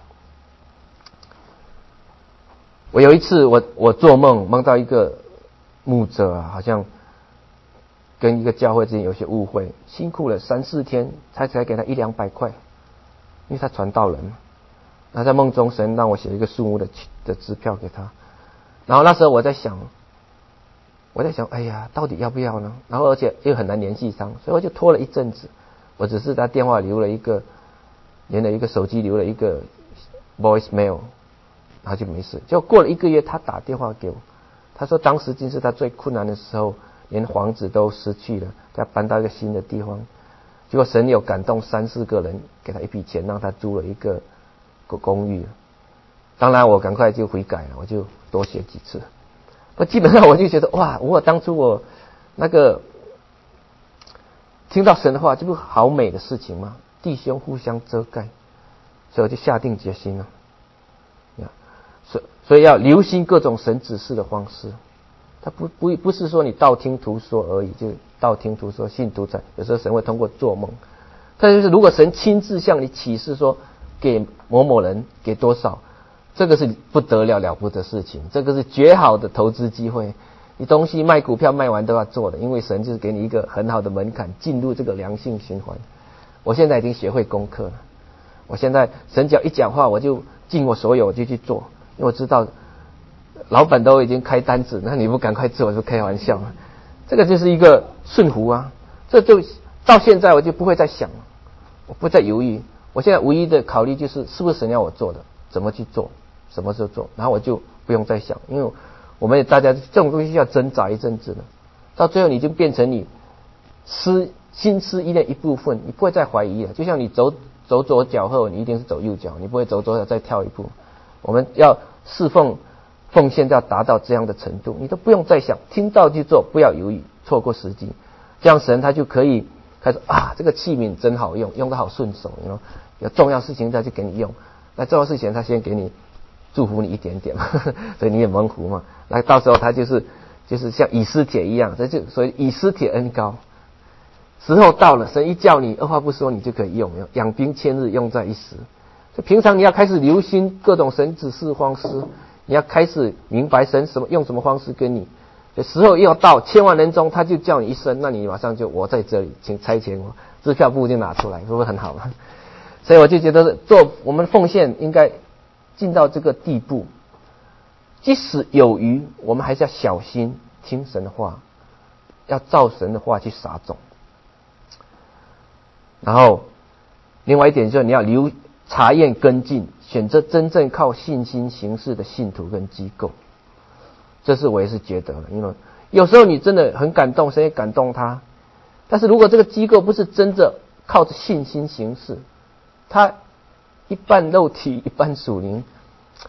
S1: 我有一次我我做梦梦到一个牧者啊，好像跟一个教会之间有些误会，辛苦了三四天才才给他一两百块，因为他传道人嘛。那在梦中神让我写一个数目的的支票给他，然后那时候我在想，我在想，哎呀，到底要不要呢？然后而且又很难联系上，所以我就拖了一阵子。我只是他电话留了一个，连了一个手机留了一个 voicemail， 然后就没事。就过了一个月，他打电话给我，他说当时竟是他最困难的时候，连房子都失去了，他搬到一个新的地方。结果神有感动三四个人，给他一笔钱，让他租了一个公寓。当然我赶快就悔改了，我就多写几次。我基本上我就觉得哇，如果当初我那个听到神的话，这不好美的事情吗？弟兄互相遮盖，所以我就下定决心了。所所以要留心各种神指示的方式，他不不不是说你道听途说而已，就道听途说信徒在。有时候神会通过做梦，但就是如果神亲自向你启示说给某某人给多少，这个是不得了了不得的事情，这个是绝好的投资机会。你东西卖股票卖完都要做的，因为神就是给你一个很好的门槛，进入这个良性循环。我现在已经学会功课了，我现在神只要一讲话，我就尽我所有，我就去做，因为我知道老板都已经开单子，那你不赶快做就开玩笑了。这个就是一个顺服啊，这就到现在我就不会再想了，我不再犹豫。我现在唯一的考虑就是是不是神要我做的，怎么去做，什么时候做，然后我就不用再想，因为我们大家这种东西要挣扎一阵子了，到最后你就变成你思心思意念一部分，你不会再怀疑了。就像你走走左脚后，你一定是走右脚，你不会走左脚再跳一步。我们要侍奉奉献要达到这样的程度，你都不用再想，听到就做，不要犹豫，错过时机，这样神他就可以开始啊，这个器皿真好用，用得好顺手，有有重要事情他就给你用，那重要事情他先给你祝福你一点点嘛，所以你也蒙福嘛。那到时候他就是就是像以斯帖一样，这就所以以斯帖恩膏，时候到了，神一叫你，二话不说你就可以用，养兵千日，用在一时。所以平常你要开始留心各种神指示方式，你要开始明白神什么用什么方式跟你。时候要到，千万人中他就叫你一声，那你马上就我在这里，请差遣我，支票簿就拿出来，是不是很好嘛？所以我就觉得做我们奉献应该进到这个地步，即使有余，我们还是要小心听神的话，要照神的话去撒种。然后另外一点就是你要留查验跟进，选择真正靠信心行事的信徒跟机构。这是我也是觉得，因为有时候你真的很感动，神也感动他，但是如果这个机构不是真正靠着信心行事，他一半肉体一半属灵，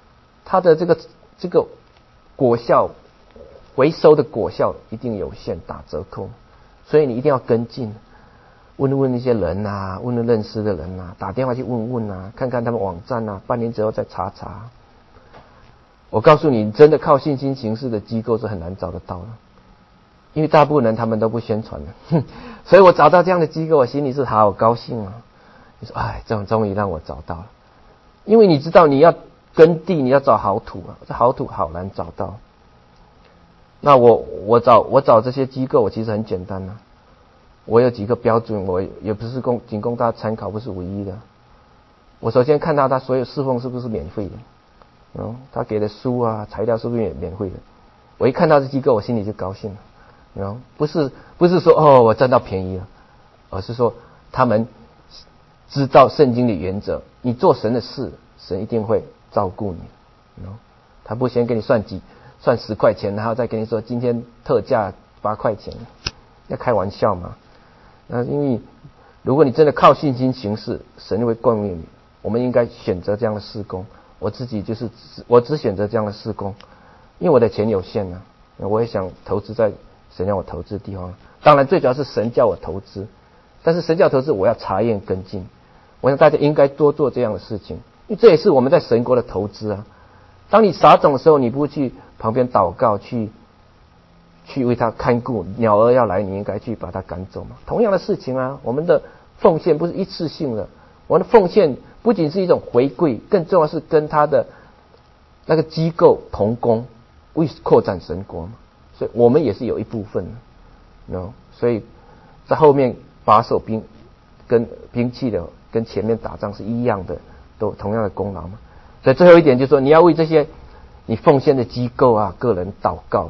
S1: 它的这个这个果效回收的果效一定有限，打折扣，所以你一定要跟进，问问一些人啊，问问认识的人啊，打电话去问问啊，看看他们网站啊，半年之后再查查。我告诉你，真的靠信心行事的机构是很难找得到的，因为大部分人他们都不宣传的，所以我找到这样的机构，我心里是好高兴啊。你说，哎，这种终于让我找到了，因为你知道你要耕地，你要找好土啊，这好土好难找到。那我我找我找这些机构，我其实很简单啊，我有几个标准，我也不是供仅供大家参考，不是唯一的。我首先看到他所有侍奉是不是免费的。嗯，他给的书啊材料是不是也免费的？我一看到这机构，我心里就高兴了。嗯，不是不是说哦我占到便宜了，而是说他们知道圣经的原则，你做神的事，神一定会照顾你。嗯，他不先给你算几算十块钱，然后再跟你说今天特价八块钱，要开玩笑嘛？那因为如果你真的靠信心行事，神会供应你。我们应该选择这样的事工。我自己就是我只选择这样的事工，因为我的钱有限啊，我也想投资在神让我投资的地方。当然最主要是神叫我投资，但是神叫投资我要查验跟进。我想大家应该多做这样的事情，因为这也是我们在神国的投资啊。当你撒种的时候，你不去旁边祷告，去去为他看顾，鸟儿要来，你应该去把它赶走嘛。同样的事情啊，我们的奉献不是一次性的，我们的奉献不仅是一种回馈，更重要是跟他的那个机构同工，为扩展神国嘛。所以我们也是有一部分的， no? 所以在后面把守兵跟兵器的跟前面打仗是一样的，都同样的功劳嘛。所以最后一点就是说，你要为这些你奉献的机构啊、个人祷告，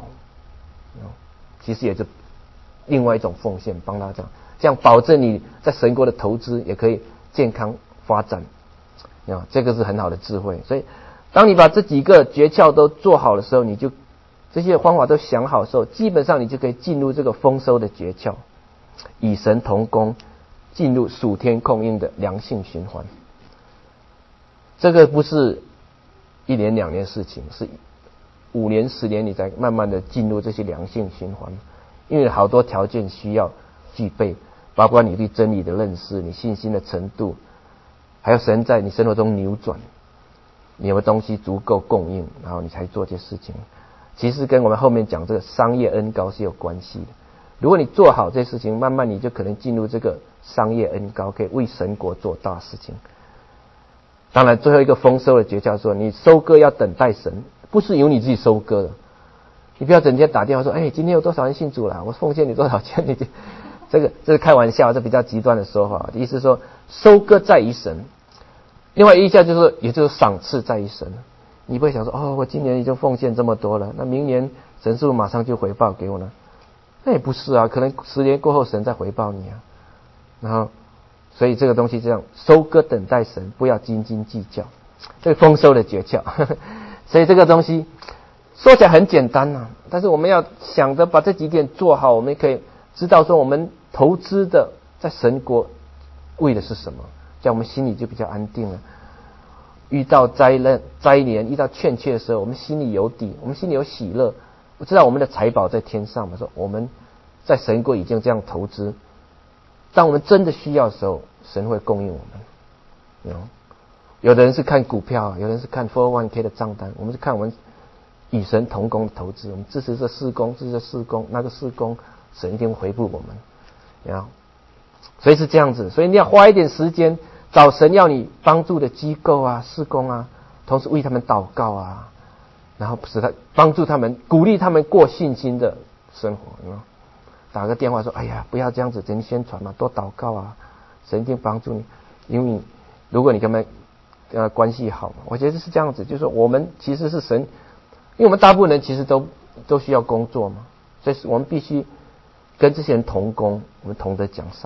S1: no? 其实也是另外一种奉献，帮他这样，这样保证你在神国的投资也可以健康发展。啊，这个是很好的智慧。所以当你把这几个诀窍都做好的时候，你就这些方法都想好的时候，基本上你就可以进入这个丰收的诀窍，与神同工，进入属天供应的良性循环。这个不是一年两年事情，是五年十年你才慢慢的进入这些良性循环，因为好多条件需要具备，包括你对真理的认识，你信心的程度，还有神在你生活中扭转，你有没有东西足够供应，然后你才做这些事情。其实跟我们后面讲这个商业恩膏是有关系的。如果你做好这些事情，慢慢你就可能进入这个商业恩膏，可以为神国做大事情。当然最后一个丰收的诀窍说，你收割要等待神，不是由你自己收割的。你不要整天打电话说，哎，今天有多少人信主了，我奉献你多少钱，你这个这是开玩笑，这比较极端的说法。意思是说，收割在于神。另外一下就是，也就是赏赐在于神。你不会想说，哦，我今年已经奉献这么多了，那明年神是不是马上就回报给我呢？那也不是啊，可能十年过后神再回报你啊。然后，所以这个东西这样，收割等待神，不要斤斤计较，这个丰收的诀窍。所以这个东西说起来很简单啊，但是我们要想着把这几点做好，我们可以知道说我们投资的在神国为的是什么，这样我们心里就比较安定了。遇到灾难、灾年，遇到欠缺的时候，我们心里有底，我们心里有喜乐。我知道我们的财宝在天上嘛，说我们在神国已经这样投资，当我们真的需要的时候，神会供应我们。有有的人是看股票，有的人是看 四零一 k 的账单，我们是看我们与神同工的投资，我们支持这事工，支持这事工，那个事工，神一定会回复我们。然后，所以是这样子，所以你要花一点时间找神要你帮助的机构啊、事工啊，同时为他们祷告啊，然后使他帮助他们，鼓励他们过信心的生活。有没有打个电话说，哎呀，不要这样子，人宣传嘛，多祷告啊，神一定帮助你。因为如果你跟他们呃关系好嘛，我觉得是这样子，就是说我们其实是神，因为我们大部分人其实都都需要工作嘛，所以我们必须跟这些人同工，我们同得奖赏。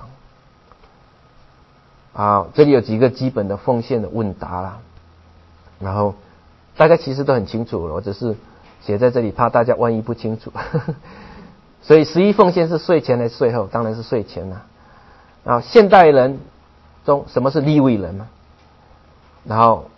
S1: 啊，这里有几个基本的奉献的问答啦，然后大家其实都很清楚了，我只是写在这里，怕大家万一不清楚。所以十一奉献是税前还是税后？当然是税前啦。然后现代人中什么是利未人呢？然后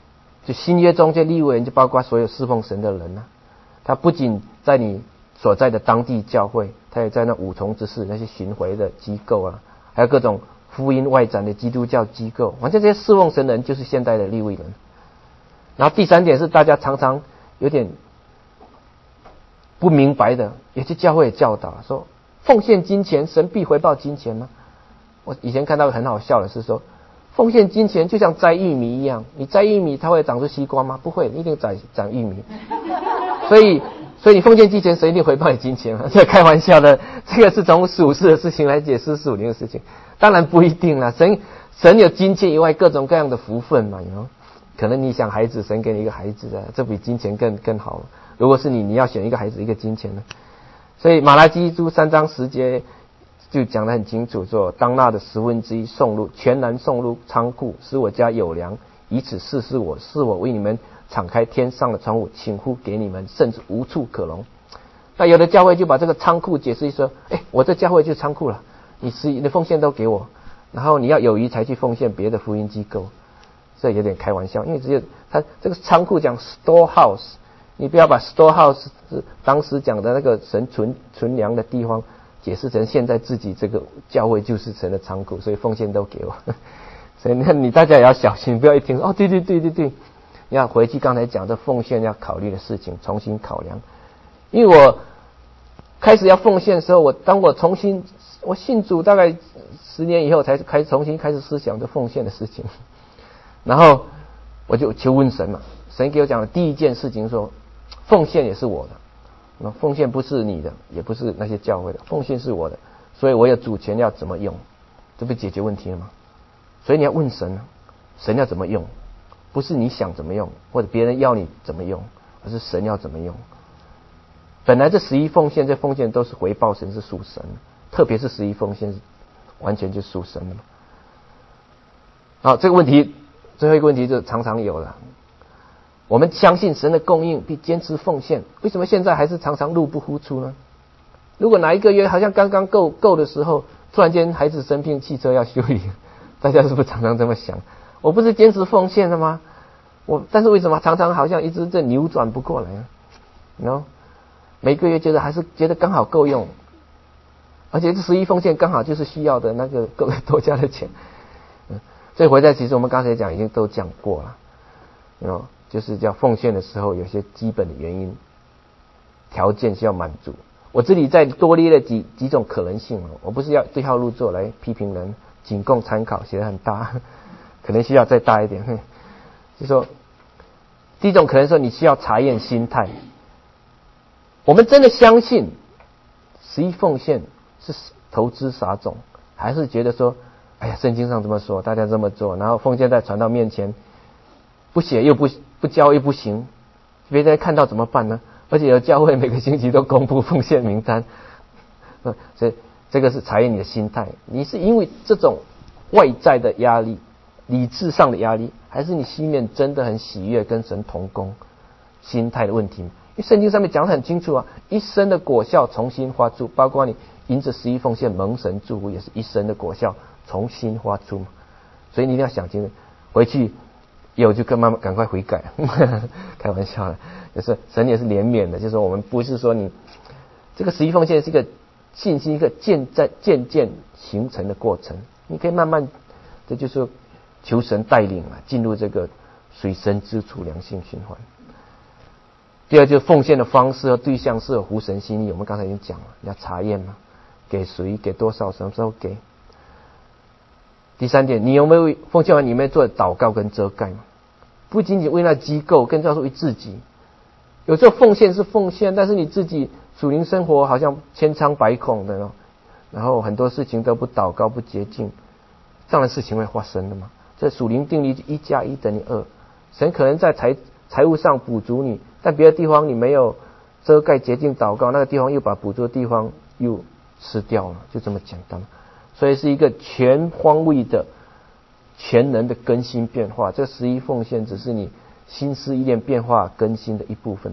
S1: 就新约中这利未人就包括所有侍奉神的人啊，他不仅在你所在的当地教会，他也在那五重之市那些巡回的机构啊，还有各种福音外展的基督教机构，反正这些侍奉神的人就是现代的利未人。然后第三点是大家常常有点不明白的，有些教会也教导说，奉献金钱，神必回报金钱吗？我以前看到很好笑的是说，奉献金钱就像摘玉米一样，你摘玉米它会长出西瓜吗？不会，一定长长玉米。所以，所以你奉献金钱，神一定回报你金钱吗？这开玩笑的，这个是从属世的事情来解释属灵的事情，当然不一定啦。神神有金钱以外各种各样的福分嘛，有。可能你想孩子，神给你一个孩子的，这比金钱更更好了。如果是你，你要选一个孩子，一个金钱呢？所以马拉基书三章十节就讲得很清楚，说当纳的十分之一送入，全然送入仓库，使我家有粮，以此试试我，是我为你们敞开天上的窗户，倾呼给你们，甚至无处可容。那有的教会就把这个仓库解释说，哎，我这教会就是仓库了，你十你的奉献都给我，然后你要有余才去奉献别的福音机构。这有点开玩笑，因为只有他这个仓库讲 storehouse， 你不要把 storehouse 是当时讲的那个神存存粮的地方解释成现在自己这个教会就是神的仓库，所以奉献都给我。所以那你大家也要小心，不要一听哦，对对对对对，你要回去刚才讲的奉献要考虑的事情，重新考量。因为我开始要奉献的时候，我当我重新我信主大概十年以后才开重新开始思想这奉献的事情。然后我就求问神嘛，神给我讲的第一件事情说，奉献也是我的，那奉献不是你的，也不是那些教会的，奉献是我的，所以我有主权要怎么用，这不解决问题了吗？所以你要问神，神要怎么用，不是你想怎么用，或者别人要你怎么用，而是神要怎么用。本来这十一奉献，这奉献都是回报神，是属神，特别是十一奉献是完全就属神的嘛。好，这个问题。最后一个问题就常常有了，我们相信神的供应并坚持奉献，为什么现在还是常常入不敷出呢？如果哪一个月好像刚刚够够的时候，突然间孩子生病，汽车要修理，大家是不是常常这么想？我不是坚持奉献了吗？我但是为什么常常好像一直在扭转不过来啊？然后每个月觉得还是觉得刚好够用，而且这十一奉献刚好就是需要的那个够多加的钱。这回在其实我们刚才讲已经都讲过了，哦，就是叫奉献的时候有些基本的原因条件需要满足。我这里再多列了几几种可能性，我不是要对号入座来批评人，仅供参考，写得很大，可能需要再大一点。就是说，第一种可能说你需要查验心态，我们真的相信十一奉献是投资撒种，还是觉得说哎呀，圣经上这么说，大家这么做，然后奉献再传到面前，不写又不不交又不行，别人看到怎么办呢？而且有教会每个星期都公布奉献名单，所以这个是查验你的心态，你是因为这种外在的压力、理智上的压力，还是你心里面真的很喜悦跟神同工，心态的问题？因为圣经上面讲得很清楚啊，一生的果效重新发出，包括你因着十一奉献蒙神祝福，也是一生的果效重新发出嘛。所以你一定要想清楚，回去有就跟妈妈赶快悔改，开玩笑的，就是神也是怜悯的，就是说我们不是说你这个十一奉献是一个信心一个渐在渐渐形成的过程，你可以慢慢，这就是求神带领嘛，进入这个水深之处良性循环。第二就是奉献的方式和对象是合神心意，我们刚才已经讲了，你要查验嘛，给谁给多少什么时候给。第三点，你有没有奉献完你有没有做祷告跟遮盖嘛？不仅仅为那机构，更重要是为自己。有时候奉献是奉献，但是你自己属灵生活好像千疮百孔的哦，然后很多事情都不祷告不洁净，这样的事情会发生的嘛。这属灵定律一加一等于二，神可能在财财务上补足你，但别的地方你没有遮盖洁净祷告，那个地方又把补足的地方又吃掉了，就这么简单。所以是一个全方位的全能的更新变化，这十一奉献只是你心思意念变化更新的一部分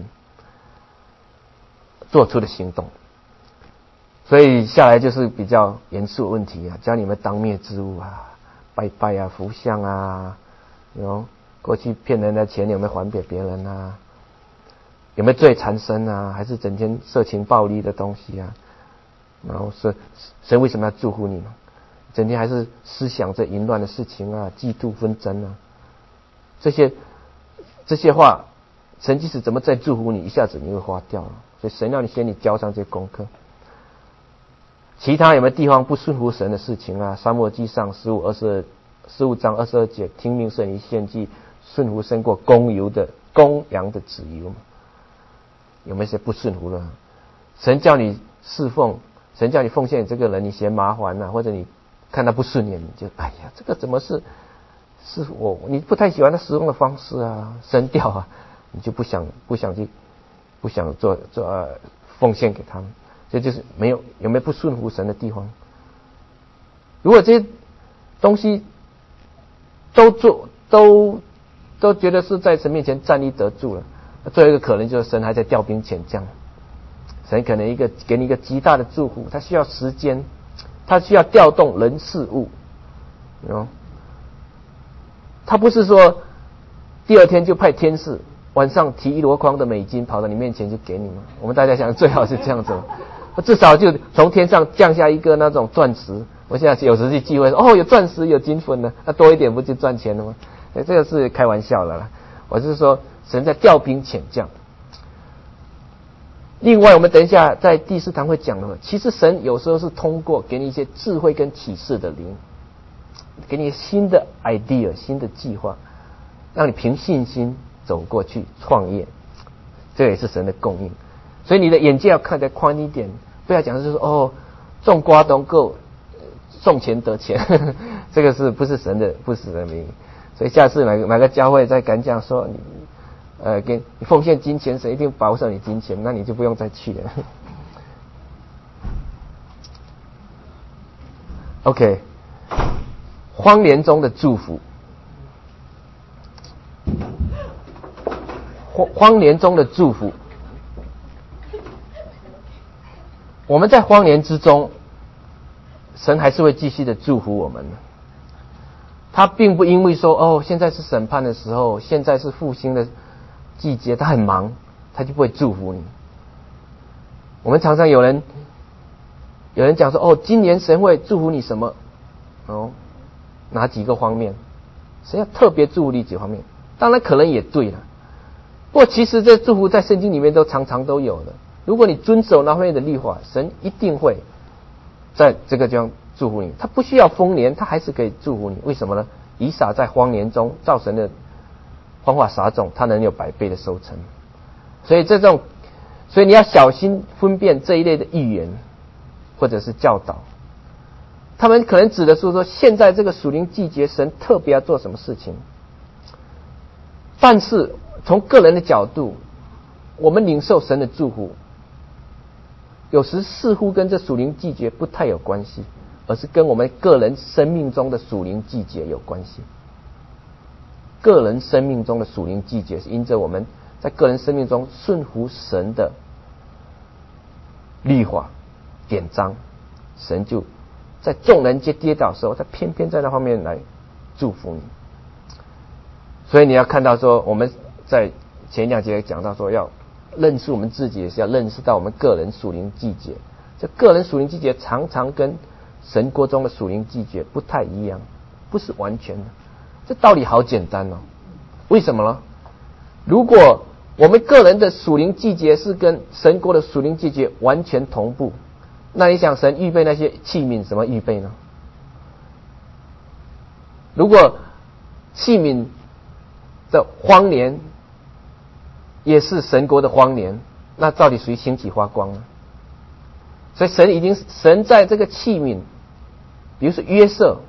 S1: 做出的行动。所以下来就是比较严肃的问题啊，教你们当灭之物啊，拜拜啊，符像啊，有过去骗人的钱有没有还给别人啊？有没有罪缠身啊？还是整天色情暴力的东西啊？然后是神为什么要祝福你呢？整天还是思想这淫乱的事情啊，嫉妒纷争啊，这些这些话，神即使怎么再祝福你，一下子你会花掉了。所以神让你先你交上这些功课。其他有没有地方不顺服神的事情啊？撒母耳记上十五二十二十五章二十二节，听命胜于献祭，顺服胜过公油的公羊的脂油嘛？有没有些不顺服的？神叫你侍奉，神叫你奉献这个人，你嫌麻烦啊，或者你看他不顺眼，你就哎呀，这个怎么是是我你不太喜欢他使用的方式啊，声调啊，你就不想不想去不想做做、呃、奉献给他们。这就是没有有没有不顺服神的地方。如果这些东西都做都都觉得是在神面前站立得住了，最后一个可能就是神还在调兵遣将。神可能一个给你一个极大的祝福，他需要时间，他需要调动人事物，哦，他不是说第二天就派天使晚上提一箩筐的美金跑到你面前就给你吗？我们大家想最好是这样子，至少就从天上降下一个那种钻石。我现在有时去聚会说，哦，有钻石有金粉呢，那多一点不就赚钱了吗？这个是开玩笑的啦。我是说神在调兵遣将。另外我们等一下在第四堂会讲的，其实神有时候是通过给你一些智慧跟启示的灵，给你新的 idea 新的计划，让你凭信心走过去创业，这也是神的供应。所以你的眼界要看得宽一点，不要讲就是哦种瓜得够送钱得钱，呵呵，这个是不是神的不是神的名。所以下次哪个哪个教会再敢讲说你呃给你奉献金钱，神一定保守你金钱，那你就不用再去了。OK， 荒年中的祝福。荒荒年中的祝福，我们在荒年之中，神还是会继续的祝福我们。他并不因为说哦，现在是审判的时候，现在是复兴的季节，他很忙，他就不会祝福你。我们常常有人有人讲说哦，今年神会祝福你什么？哦，哪几个方面？神要特别祝福你几方面？当然可能也对了。不过其实这祝福在圣经里面都常常都有的。如果你遵守那方面的律法，神一定会在这个地方祝福你。他不需要丰年，他还是可以祝福你。为什么呢？以撒在荒年中照神的方法撒种，他能有百倍的收成。所以这种，所以你要小心分辨这一类的预言或者是教导。他们可能指的是说，现在这个属灵季节，神特别要做什么事情。但是从个人的角度，我们领受神的祝福，有时似乎跟这属灵季节不太有关系，而是跟我们个人生命中的属灵季节有关系。个人生命中的属灵季节是因着我们在个人生命中顺服神的律法典章，神就在众人皆跌倒的时候，他偏偏在那方面来祝福你。所以你要看到说，我们在前两节讲到说，要认识我们自己，也是要认识到我们个人属灵季节。这个人属灵季节常常跟神国中的属灵季节不太一样，不是完全的。这道理好简单哦，为什么呢？如果我们个人的属灵季节是跟神国的属灵季节完全同步，那你想神预备那些器皿怎么预备呢？如果器皿的荒年也是神国的荒年，那到底谁兴起发光呢？所以神已经神在这个器皿，比如说约瑟，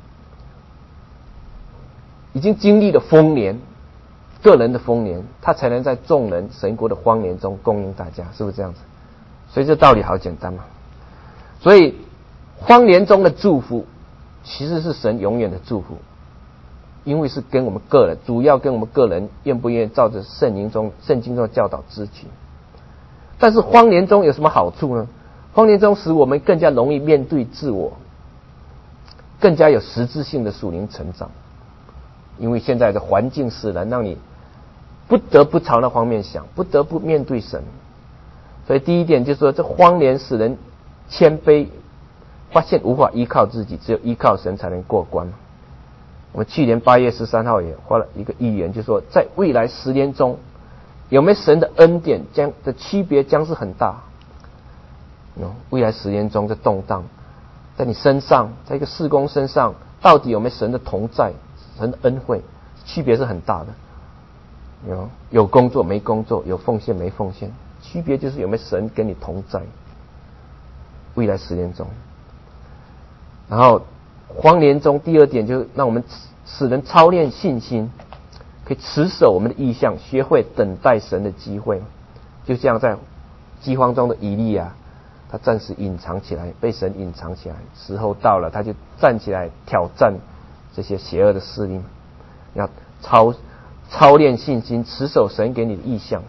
S1: 已经经历了丰年，个人的丰年，他才能在众人神国的荒年中供应大家，是不是这样子？所以这道理好简单嘛。所以荒年中的祝福其实是神永远的祝福，因为是跟我们个人，主要跟我们个人愿不愿意照着圣经中圣经中的教导支取。但是荒年中有什么好处呢？荒年中使我们更加容易面对自我，更加有实质性的属灵成长。 因为现在的环境使然，让你不得不朝那方面想，不得不面对神。所以第一点就是说，这荒年使人谦卑，发现无法依靠自己，只有依靠神才能过关。我们去年八月十三号也发了一个预言，就是说在未来十年中，有没有神的恩典将的区别将是很大。未来十年中的动荡，在你身上，在一个事工身上，到底有没有神的同在，神的恩惠，区别是很大的。有有工作没工作，有奉献没奉献，区别就是有没有神跟你同在。未来十年中，然后荒年中第二点就是让我们使人操练信心，可以持守我们的意向，学会等待神的机会。就像在饥荒中的以利亚，他暂时隐藏起来，被神隐藏起来，时候到了，他就站起来挑战这些邪恶的势力。要操操练信心，持守神给你的意向。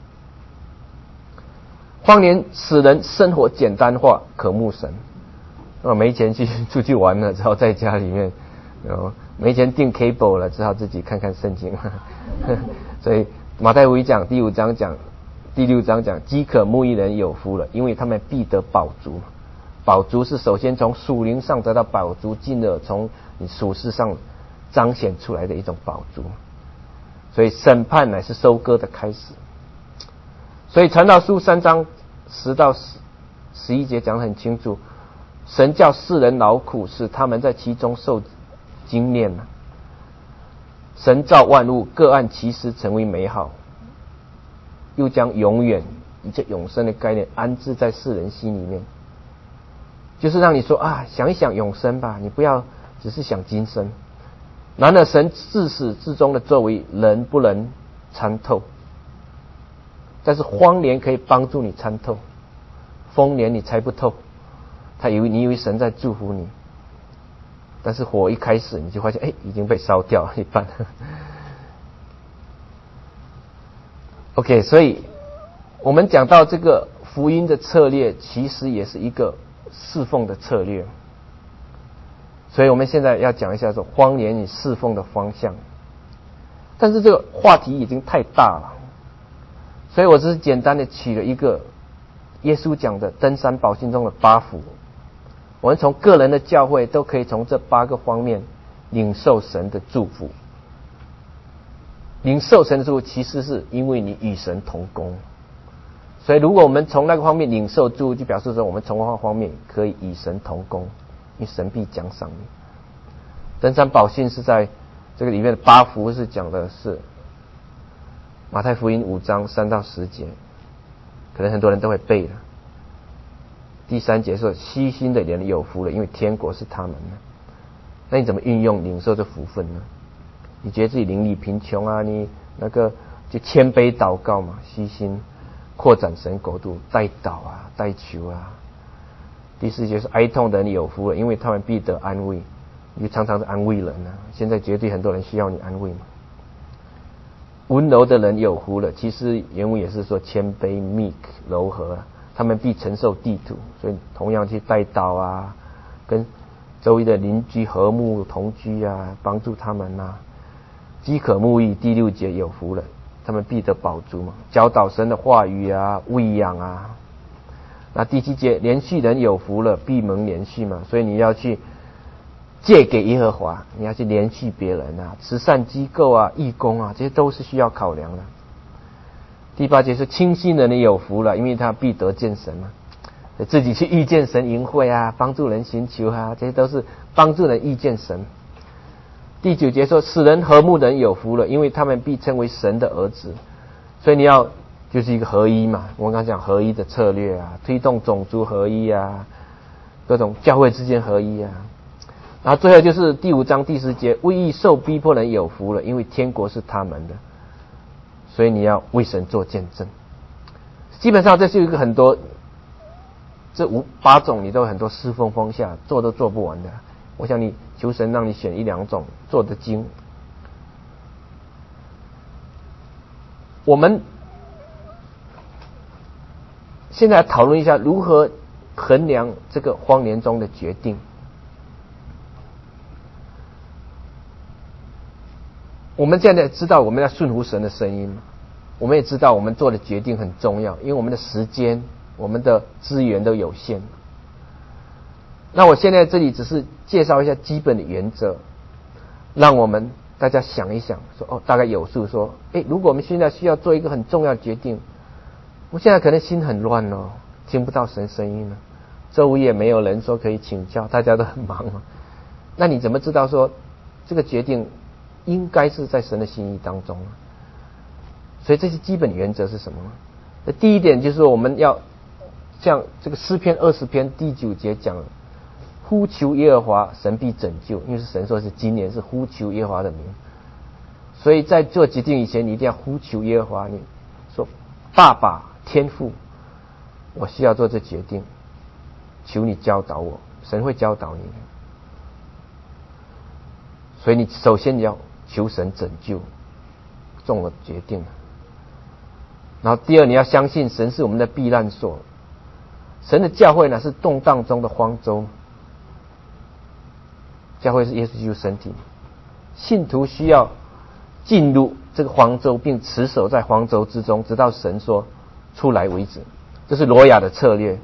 S1: 荒年使人生活简单化，渴慕神。那没钱去出去玩了，只好在家里面；然后没钱订 cable 了，只好自己看看圣经。所以马太福音讲第五章讲，第六章讲，饥渴慕义人有福了，因为他们必得饱足。饱足是首先从属灵上得到饱足，进而从你属世上彰显出来的一种饱足。所以审判乃是收割的开始。所以传道书三章十到十一节讲得很清楚，神叫世人劳苦，使他们在其中受精炼了。神造万物，各按其时成为美好，又将永远以及永生的概念安置在世人心里面，就是让你说啊，想一想永生吧，你不要只是想今生。然而神自始至终的作为，人不能参透，但是荒年可以帮助你参透，丰年你猜不透。他以为你以为神在祝福你，但是火一开始你就发现，哎，已经被烧掉了一半。OK， 所以我们讲到这个福音的策略，其实也是一个侍奉的策略。所以我们现在要讲一下说荒年与侍奉的方向，但是这个话题已经太大了，所以我只是简单的取了一个耶稣讲的登山宝训中的八福。我们从个人的教会都可以从这八个方面领受神的祝福。领受神的祝福，其实是因为你与神同工。所以如果我们从那个方面领受祝福，就表示说我们从那个方面可以与神同工，因为神必奖赏你。登山宝训是在这个里面的八福，是讲的是马太福音五章三到十节，可能很多人都会背了。第三节说，虚心的人有福了，因为天国是他们的。那你怎么运用领受这福分呢？你觉得自己灵力贫穷啊，你那个就谦卑祷告嘛，虚心扩展神国度，代祷啊，代求啊。第四节是哀痛的人有福了，因为他们必得安慰。你就常常是安慰人啊，现在绝对很多人需要你安慰嘛。温柔的人有福了，其实原文也是说谦卑 meek 柔和啊，他们必承受地土。所以同样去代祷啊，跟周围的邻居和睦同居啊，帮助他们啊。饥渴慕义第六节有福了，他们必得饱足嘛，教导神的话语啊，喂养啊。那第七节连续人有福了，必蒙连续嘛，所以你要去借给耶和华，你要去连续别人啊，慈善机构啊，义工啊，这些都是需要考量的。第八节是清心人有福了，因为他必得见神嘛，自己去遇见神营会啊，帮助人寻求啊，这些都是帮助人遇见神。第九节说使人和睦人有福了，因为他们必称为神的儿子。所以你要就是一个合一嘛，我刚刚讲合一的策略啊，推动种族合一啊，各种教会之间合一啊。然后最后就是第五章第十节，为义受逼迫人有福了，因为天国是他们的。所以你要为神做见证。基本上这是一个很多，这五八种你都有很多侍奉方向，做都做不完的。我想你求神让你选一两种做得精。我们现在讨论一下如何衡量这个荒年中的决定。 我们现在知道我们要顺服神的声音，我们也知道我们做的决定很重要，因为我们的时间、我们的资源都有限。那我现在这里只是介绍一下基本的原则，让我们大家想一想，说哦，大概有数说，诶，如果我们现在需要做一个很重要的决定，我现在可能心很乱哦，听不到神声音了，周围也没有人说可以请教，大家都很忙嘛。那你怎么知道说这个决定应该是在神的心意当中呢？所以这些基本原则是什么呢？那第一点就是说，我们要像这个诗篇二十篇第九节讲的，呼求耶和华，神必拯救，因为是神说是今年是呼求耶和华的名，所以在做决定以前，你一定要呼求耶和华。你说爸爸天父，我需要做这决定，求你教导我，神会教导你。所以你首先你要求神拯救，做我决定。然后第二，你要相信神是我们的避难所，神的教会呢是动荡中的方舟，教会是耶稣基督身体，信徒需要进入这个方舟，并持守在方舟之中，直到神说出来为止。这是挪亚的策略。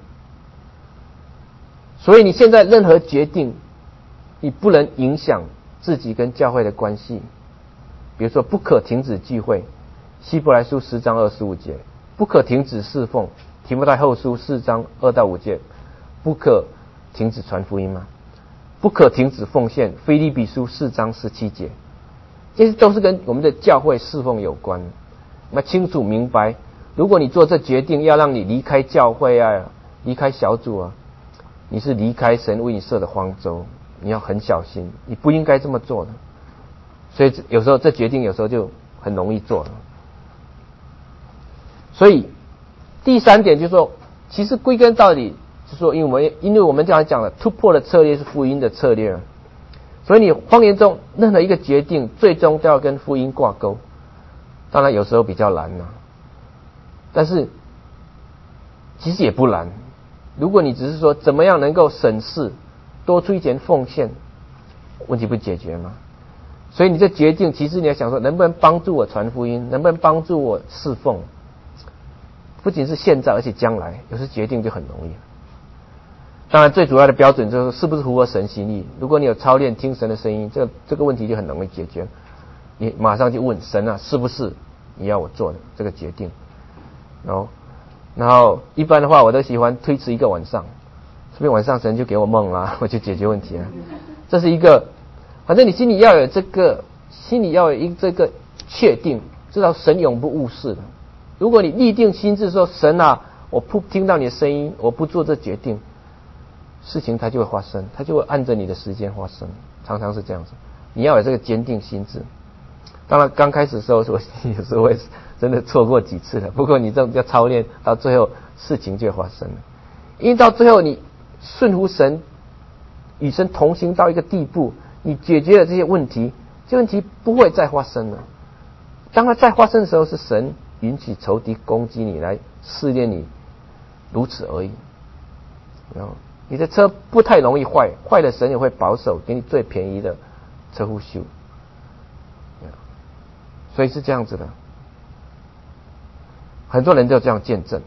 S1: 所以你现在任何决定，你不能影响自己跟教会的关系。比如说不可停止聚会，希伯来书十章二十五节，不可停止侍奉，提摩太后书四章二到五节，不可停止传福音吗？不可停止奉献，腓立比书四章十七节，这些都是跟我们的教会侍奉有关。那清楚明白，如果你做这决定要让你离开教会啊，离开小组啊，你是离开神为你设的方舟，你要很小心，你不应该这么做的。所以有时候这决定有时候就很容易做了。所以第三点就是说，其实归根到底就是说，因为我们因为我们这样讲了，突破的策略是福音的策略，所以你方言中任何一个决定最终都要跟福音挂钩。当然有时候比较难啊，但是其实也不难。如果你只是说怎么样能够省事，多出一点奉献，问题不解决吗？所以你这决定，其实你要想说，能不能帮助我传福音，能不能帮助我侍奉？不仅是现在，而且将来，有时决定就很容易。当然，最主要的标准就是是不是符合神心意。如果你有操练听神的声音，这个这个问题就很容易解决。你马上就问神啊，是不是你要我做的这个决定？然后，然后一般的话，我都喜欢推迟一个晚上，说不定晚上神就给我梦啦，我就解决问题了。这是一个，反正你心里要有这个，心里要有一这个确定，知道神永不误事的。如果你立定心志说，神啊，我不听到你的声音，我不做这决定，事情它就会发生，它就会按着你的时间发生，常常是这样子。你要有这个坚定心志。当然刚开始的时候，我有时候会真的错过几次了，不过你这种要操练，到最后事情就会发生了。因为到最后你顺服神，与神同行到一个地步，你解决了这些问题，这问题不会再发生了。当它再发生的时候，是神允许仇敌攻击你，来试炼你，如此而已。然后你的车不太容易坏，坏的神也会保守，给你最便宜的车夫修。所以是这样子的，很多人都这样见证。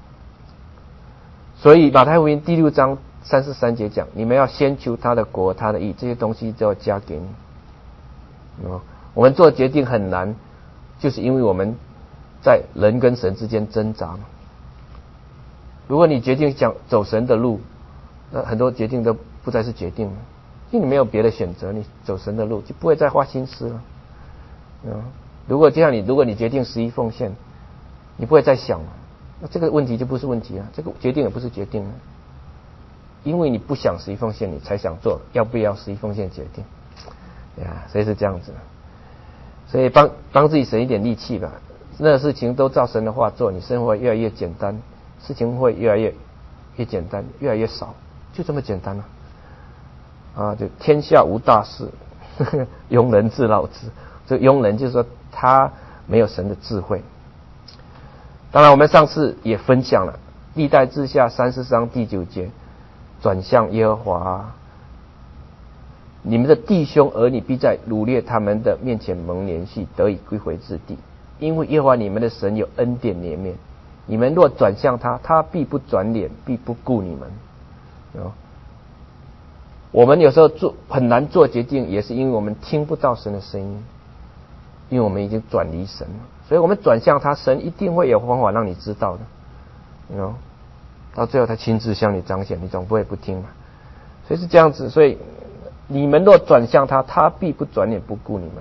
S1: 所以马太福音第六章三十三节讲，你们要先求他的国他的义，这些东西都要加给你。我们做决定很难，就是因为我们在人跟神之间挣扎嘛。如果你决定想走神的路，那很多决定都不再是决定了，因为你没有别的选择，你走神的路就不会再花心思了。嗯，如果就像你，如果你决定十一奉献，你不会再想了，那这个问题就不是问题了，这个决定也不是决定了，因为你不想十一奉献，你才想做要不要十一奉献决定，呀，所以是这样子。所以帮帮自己省一点力气吧，任何事情都照神的话做，你生活越来越简单，事情会越来越越简单，越来越少，就这么简单了。啊，就天下无大事，庸人自扰之。这庸人就是说他没有神的智慧。当然我们上次也分享了历代志下三十章第九节，转向耶和华， 你们的弟兄儿女必在掳掠他们的面前蒙连续，得以归回之地。因为耶和华你们的神有恩典怜悯，你们若转向他，他必不转脸，必不顾你们。哦，我们有时候做很难做决定，也是因为我们听不到神的声音，因为我们已经转离神了。所以我们转向他，神一定会有方法让你知道的。哦，到最后他亲自向你彰显，你总不会不听嘛。所以是这样子，所以你们若转向他，他必不转脸不顾你们。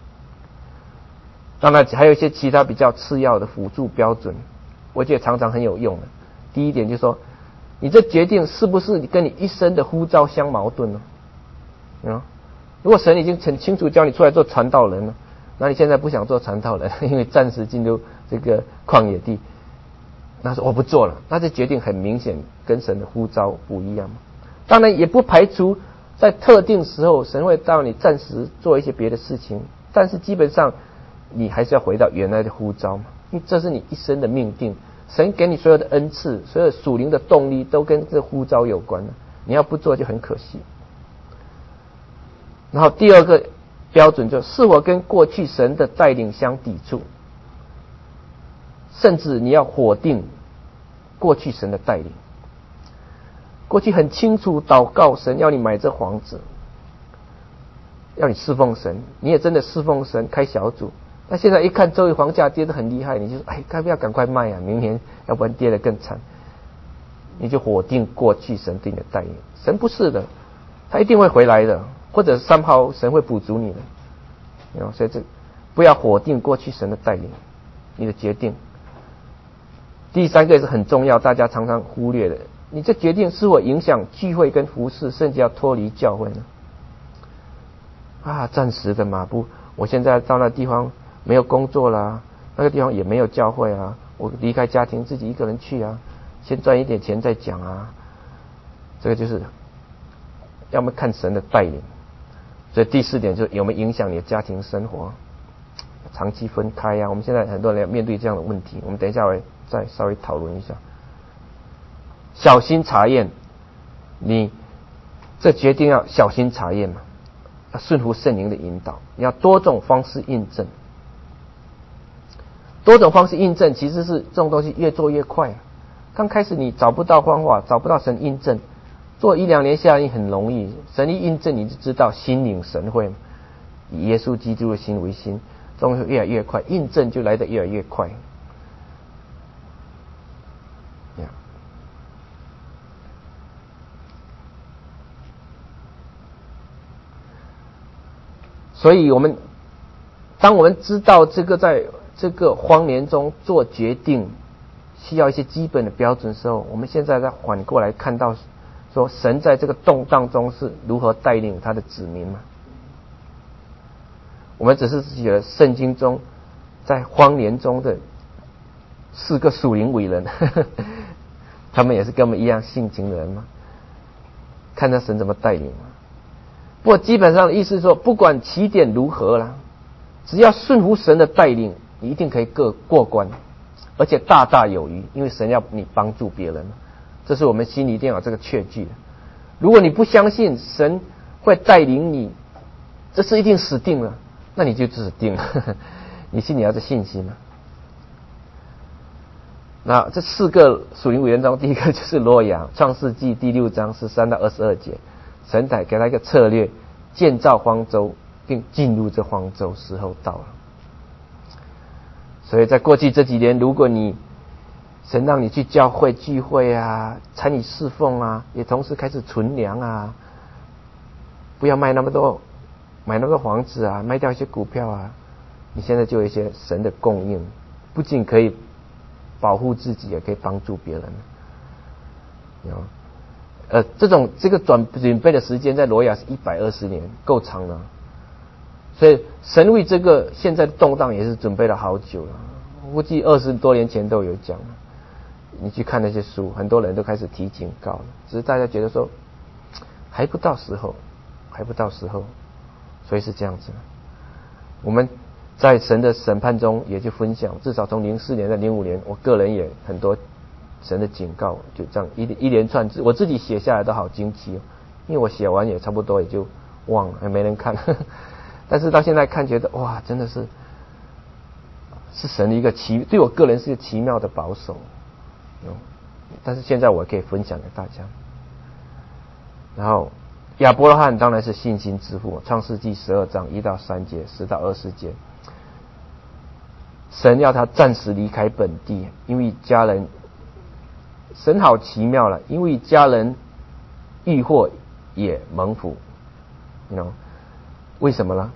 S1: 当然还有一些其他比较次要的辅助标准，我觉得常常很有用的。第一点就是说，你这决定是不是跟你一生的呼召相矛盾呢？啊，如果神已经很清楚叫你出来做传道人了，那你现在不想做传道人，因为暂时进入这个旷野地，那说我不做了，那这决定很明显跟神的呼召不一样。当然也不排除在特定时候神会让你暂时做一些别的事情，但是基本上你还是要回到原来的呼召嘛，因为这是你一生的命定。神给你所有的恩赐，所有属灵的动力都跟这呼召有关了，你要不做就很可惜。然后第二个标准就是是否跟过去神的带领相抵触，甚至你要否定过去神的带领。过去很清楚祷告神要你买这房子，要你侍奉神，你也真的侍奉神开小组，那现在一看周围房价跌得很厉害，你就说哎，该不要赶快卖啊，明年要不然跌得更惨。你就否定过去神对你的带领。神不是的，他一定会回来的，或者三号神会补足你的。所以这不要否定过去神的带领，你的决定。第三个也是很重要，大家常常忽略的，你这决定是否影响聚会跟服事，甚至要脱离教会呢？啊，暂时的嘛，不，我现在到那地方没有工作啦，那个地方也没有教会啊，我离开家庭自己一个人去啊，先赚一点钱再讲啊。这个就是要么看神的带领。所以第四点就是有没有影响你的家庭生活，长期分开啊。我们现在很多人面对这样的问题，我们等一下会再稍微讨论一下。小心查验，你这决定要小心查验嘛，要顺服圣灵的引导，你要多种方式印证。多种方式印证其实是这种东西越做越快。刚开始你找不到方法，找不到神印证，做一两年下来你很容易，神一印证你就知道心领神会，以耶稣基督的心为心，这种越来越快，印证就来得越来越快。所以我们当我们知道这个在这个荒年中做决定需要一些基本的标准的时候，我们现在再反过来看到说神在这个动荡中是如何带领他的子民嘛。我们只是觉得圣经中在荒年中的四个属灵伟人呵呵，他们也是跟我们一样性情的人嘛，看到神怎么带领嘛。不过基本上的意思是说，不管起点如何啦，只要顺服神的带领，你一定可以过过关，而且大大有余，因为神要你帮助别人，这是我们心里一定要有这个确据的。如果你不相信神会带领你，这是一定死定了，那你就死定了。呵呵，你心里要有信心嘛。那这四个属灵伟人中，第一个就是挪亚，创世纪第六章十三到二十二节。神才给他一个策略，建造方舟，并进入这方舟，时候到了。所以在过去这几年，如果你神让你去教会聚会啊，参与侍奉啊，也同时开始存粮啊，不要卖那么多，买那么多房子啊，卖掉一些股票啊，你现在就有一些神的供应，不仅可以保护自己，也可以帮助别人。有。呃，这种这个准准备的时间在挪亚是一百二十年，够长了。所以神为这个现在的动荡也是准备了好久了，估计二十多年前都有讲了。你去看那些书，很多人都开始提警告了，只是大家觉得说还不到时候，还不到时候，所以是这样子。我们在神的审判中也就分享，至少从零四年到零五年，我个人也很多神的警告，就这样一一连串字，我自己写下来都好惊奇哦，因为我写完也差不多也就忘了，没人看。但是到现在看，觉得哇，真的是是神的一个奇，对我个人是一个奇妙的保守。但是现在我可以分享给大家。然后亚伯拉罕当然是信心之父，创世纪十二章一到三节，十到二十节，神要他暂时离开本地，因为家人，神好奇妙了，因为家人遇祸也蒙福，你 know 为什么呢？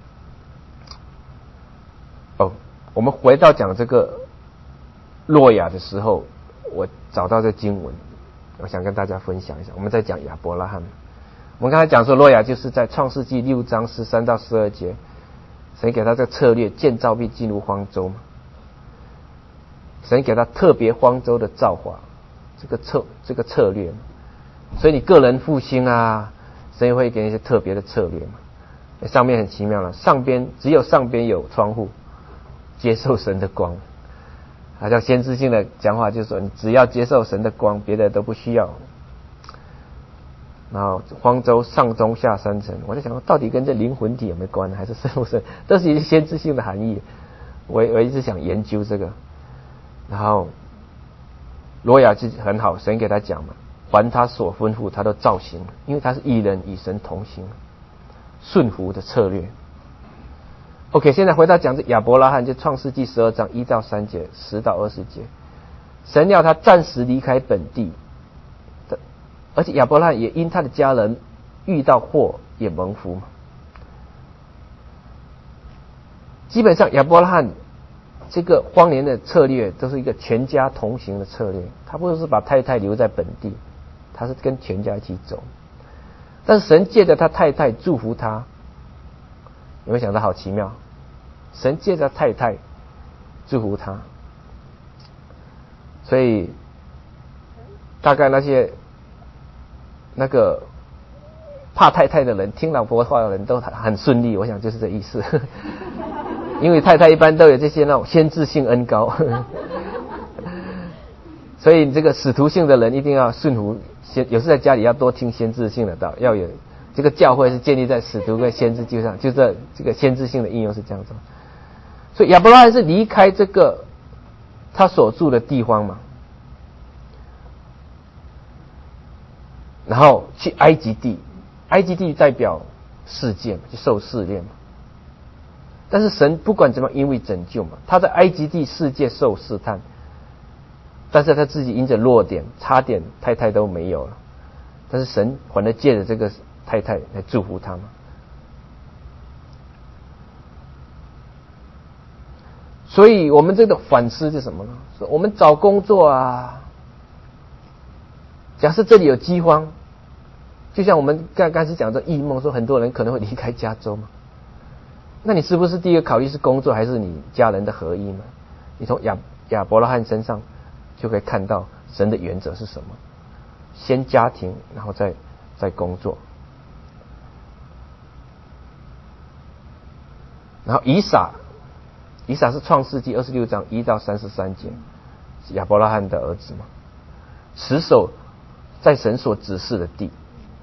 S1: 哦，我们回到讲这个诺亚的时候，我找到这经文，我想跟大家分享一下。我们在讲亚伯拉罕，我们刚才讲说诺亚就是在创世纪六章十三到十二节，神给他这个策略，建造并进入方舟嘛。神给他特别方舟的造法，这个策这个策略，所以你个人复兴啊，神也会给你一些特别的策略嘛。上面很奇妙了，上边只有上边有窗户，接受神的光。好像先知性的讲话就是说，你只要接受神的光，别的都不需要。然后方舟上中下三层，我在想到底跟这灵魂体有没有关，还是生物神，都是一些先知性的含义。我我一直想研究这个。然后挪亚就很好，神给他讲嘛，凡他所吩咐他都照行，因为他是义人，与神同行，顺服的策略。OK， 现在回到讲这亚伯拉罕，就创世纪十二章一到三节，十到二十节，神要他暂时离开本地，而且亚伯拉罕也因他的家人遇到祸也蒙福嘛。基本上亚伯拉罕这个荒年的策略都是一个全家同行的策略，他不是把太太留在本地，他是跟全家一起走。但是神借着他太太祝福他，有没有想到好奇妙？神借着太太祝福他，所以大概那些那个怕太太的人，听老婆话的人都很顺利，我想就是这意思。因为太太一般都有这些那种先知性恩膏，所以这个使徒性的人一定要顺服，先有时在家里要多听先知性的道，要有这个教会是建立在使徒跟先知基础上，就这这个先知性的应用是这样子。所以亚伯拉罕是离开这个他所住的地方嘛，然后去埃及地，埃及地代表世界嘛，就受试炼嘛。但是神不管怎么因为拯救嘛，他在埃及地世界受试探，但是他自己因着弱点，差点太太都没有了，但是神反而借着这个太太来祝福他嘛。所以我们这个反思是什么呢？说我们找工作啊，假设这里有饥荒，就像我们刚开始讲的异梦，说很多人可能会离开加州嘛。那你是不是第一个考虑是工作还是你家人的合一呢？你从亚亚伯拉罕身上就可以看到神的原则是什么，先家庭然后再再工作。然后以撒，以撒是创世纪二十六章一到三十三节，是亚伯拉罕的儿子嘛，持守在神所指示的地。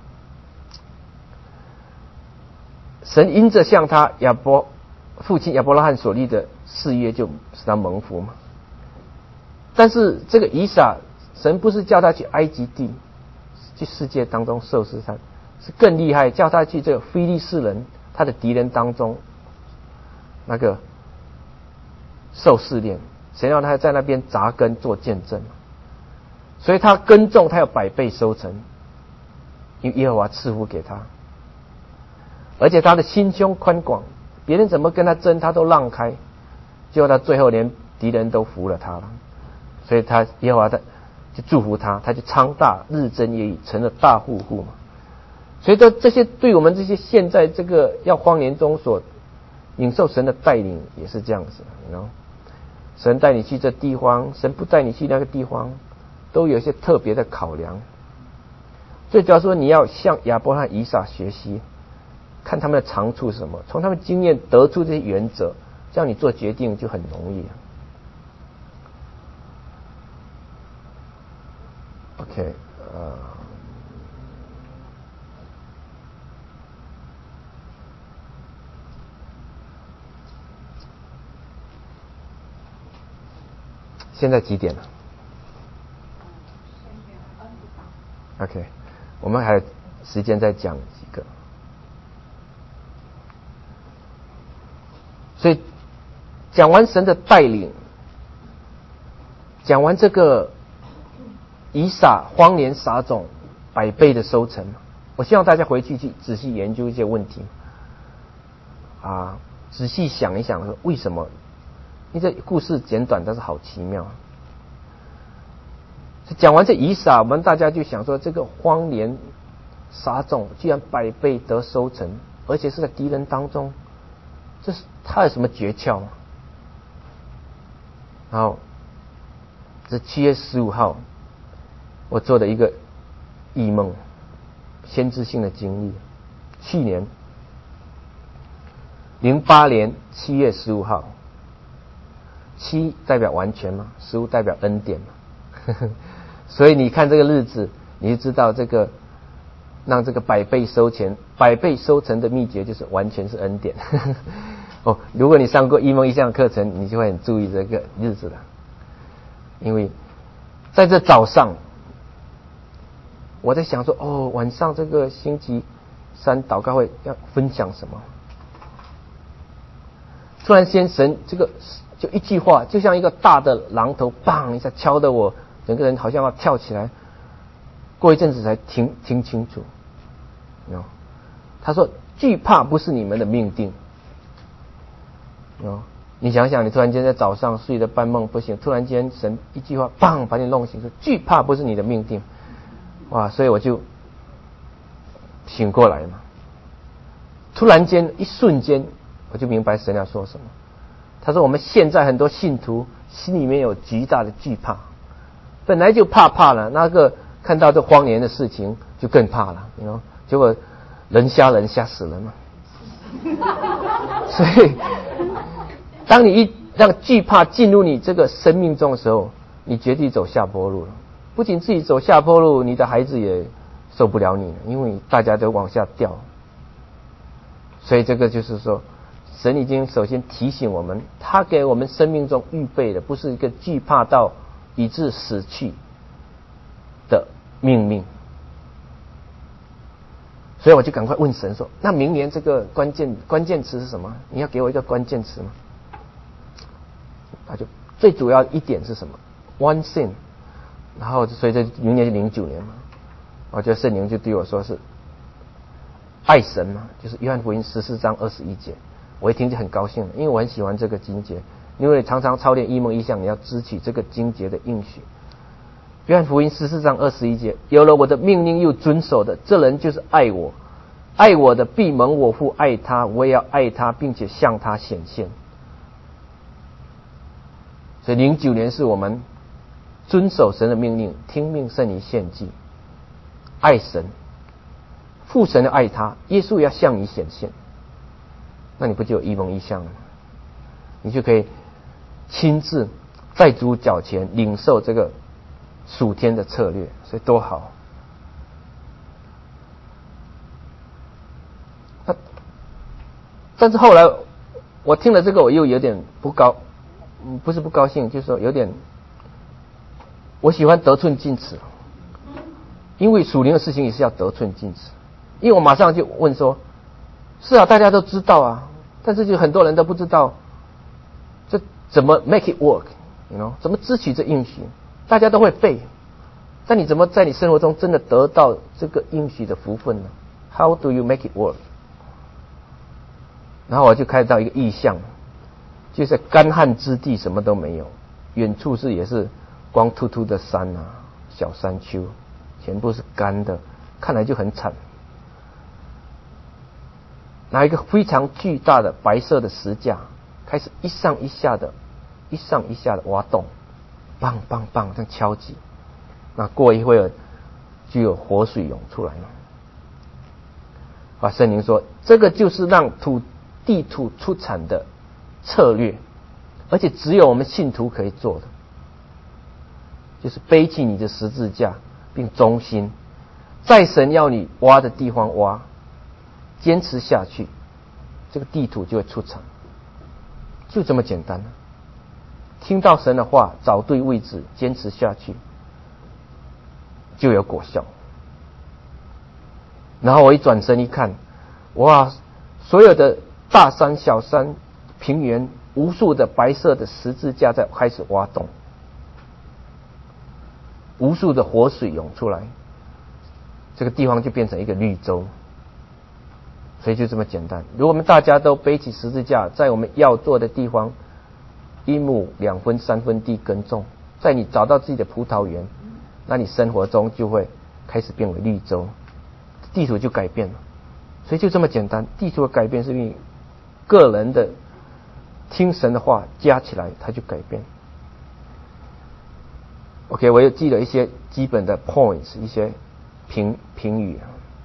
S1: 神因着向他亚伯父亲亚伯拉罕所立的誓约，就使他蒙福嘛。但是这个以撒，神不是叫他去埃及地，去世界当中受试探，是更厉害，叫他去这个非利士人他的敌人当中那个受试炼，神让他在那边扎根做见证，所以他耕种，他有百倍收成，因为耶和华赐福给他。而且他的心胸宽广，别人怎么跟他争，他都让开，结果他最后连敌人都服了他了。所以他耶和华的就祝福他，他就昌大，日增夜益，成了大户户嘛。所以这这些对我们这些现在这个要荒年中所领受神的带领也是这样子，你知道，神带你去这地方，神不带你去那个地方，都有一些特别的考量。最主要说你要向亚伯拉罕、以撒学习。看他们的长处是什么，从他们经验得出这些原则，这样你做决定就很容易。OK， 呃， 现在几点了 ？OK， 我们还有时间再讲几个。所以讲完神的带领，讲完这个以撒荒年撒种百倍的收成，我希望大家回去去仔细研究一些问题啊，仔细想一想说为什么？因为这故事简短，但是好奇妙。讲完这以撒，我们大家就想说，这个荒年撒种居然百倍得收成，而且是在敌人当中，这是他有什么诀窍吗？然后这七月十五号，我做的一个异梦，先知性的经历。去年零八年七月十五号，七代表完全嘛，十五代表恩典嘛，呵呵，所以你看这个日子，你就知道这个让这个百倍收钱、百倍收成的秘诀就是完全是恩典。呵呵哦，如果你上过异梦异象课程，你就会很注意这个日子了，因为在这早上，我在想说，哦，晚上这个星期三祷告会要分享什么？突然间，神这个就一句话，就像一个大的榔头，砰一下敲得我整个人好像要跳起来。过一阵子才听听清楚，有他说：“惧怕不是你们的命定。”哦，你想想，你突然间在早上睡得半梦不醒，突然间神一句话，砰把你弄醒，说：“惧怕不是你的命定。”哇！所以我就醒过来嘛。突然间，一瞬间，我就明白神要说什么。他说：“我们现在很多信徒心里面有极大的惧怕，本来就怕怕了，那个看到这荒年的事情就更怕了，你知道？结果人吓人吓死人嘛。所以，当你一让惧怕进入你这个生命中的时候，你决定走下坡路了。不仅自己走下坡路，你的孩子也受不了你了，因为大家都往下掉。所以这个就是说，神已经首先提醒我们，他给我们生命中预备的不是一个惧怕到以致死去的命令。所以我就赶快问神说：“那明年这个关键关键词是什么？你要给我一个关键词吗？”他就最主要一点是什么 ？One thing。然后所以这明年是零九年嘛，我觉得圣灵就对我说是爱神嘛，就是约翰福音十四章二十一节。我一听就很高兴，因为我很喜欢这个经节，因为常常操练异梦异象，你要支取这个经节的应许。约翰福音十四章二十一节，有了我的命令又遵守的，这人就是爱我，爱我的必蒙我父爱他，我也要爱他，并且向他显现。所以零九年是我们遵守神的命令，听命胜于献祭，爱神，父神要爱他，耶稣要向你显现，那你不就有异梦异象了吗？你就可以亲自在主脚前领受这个属天的策略，所以多好。但是后来我听了这个，我又有点不高，不是不高兴，就是说有点，我喜欢得寸进尺，因为属灵的事情也是要得寸进尺。因为我马上就问说：“是啊，大家都知道啊，但是就很多人都不知道，这怎么 make it work，you know， 怎么支取这应许？大家都会背，但你怎么在你生活中真的得到这个应许的福分呢 ？How do you make it work？” 然后我就看到一个意象，就是干旱之地，什么都没有，远处是也是光秃秃的山啊，小山丘，全部是干的，看来就很惨。拿一个非常巨大的白色的石架，开始一上一下的，一上一下的挖洞，棒棒棒，像敲击。那过一会儿，就有活水涌出来了。啊，圣灵说，这个就是让土地土出产的策略，而且只有我们信徒可以做的，就是背起你的十字架，并忠心，在神要你挖的地方挖，坚持下去，这个地土就会出产，就这么简单。 听到神的话，找对位置，坚持下去，就有果效。然后我一转身一看，哇，所有的大山、小山、平原，无数的白色的十字架在开始挖洞，无数的活水涌出来，这个地方就变成一个绿洲。所以就这么简单。如果我们大家都背起十字架，在我们要做的地方，一亩两分三分地耕种，在你找到自己的葡萄园，那你生活中就会开始变为绿洲，地图就改变了。所以就这么简单，地图的改变是因为个人的听神的话加起来，它就改变。OK， 我也记了一些基本的 points， 一些评评语。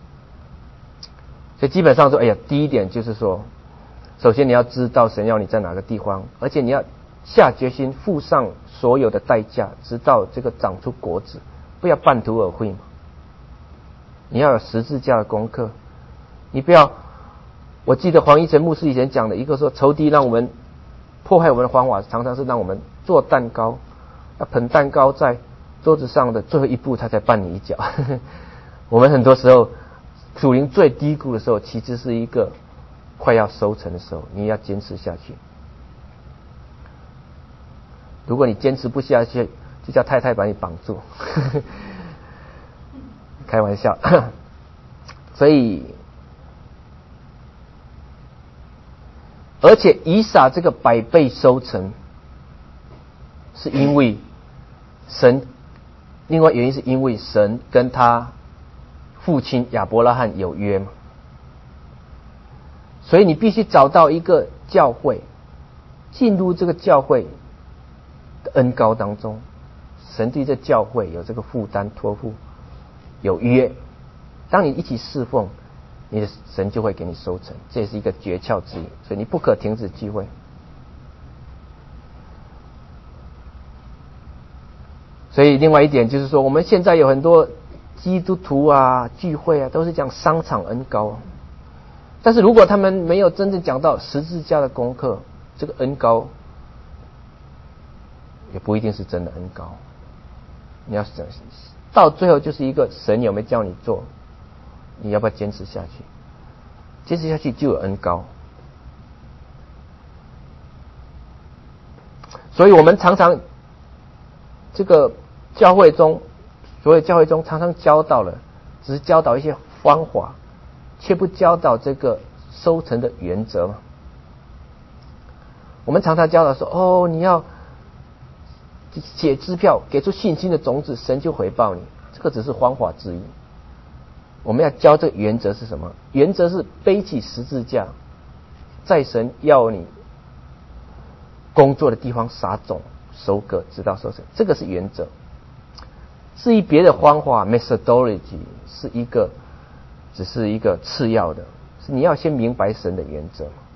S1: 所以基本上说，哎呀，第一点就是说，首先你要知道神要你在哪个地方，而且你要下决心付上所有的代价，直到这个长出果子，不要半途而废嘛。你要有十字架的功课，你不要。我记得黄一成牧师以前讲的一个说，仇敌让我们迫害我们的方法，常常是让我们做蛋糕，那捧蛋糕在桌子上的最后一步，他才绊你一脚。我们很多时候属灵最低谷的时候，其实是一个快要收成的时候，你要坚持下去。如果你坚持不下去，就叫太太把你绑住。开玩笑。所以，而且以撒这个百倍收成，是因为神，另外原因是因为神跟他父亲亚伯拉罕有约嘛。所以你必须找到一个教会，进入这个教会的恩膏当中，神对这教会有这个负担托付，有约。当你一起侍奉，你的神就会给你收成，这也是一个诀窍之一。所以你不可停止聚会。所以另外一点就是说，我们现在有很多基督徒啊聚会啊，都是讲商场恩膏，但是如果他们没有真正讲到十字架的功课，这个恩膏也不一定是真的恩膏。你要想到最后就是一个神有没有叫你做，你要不要坚持下去？坚持下去就有恩膏。所以我们常常这个教会中，所有教会中常常教导了，只是教导一些方法，却不教导这个收成的原则嘛。我们常常教导说，哦，你要写支票，给出信心的种子，神就回报你。这个只是方法之一。我们要教这个原则是什么？原则是背起十字架，在神要你工作的地方撒种、收割，直到收成。这个是原则。至于别的方法 methodology 是一个，只是一个次要的，是你要先明白神的原则。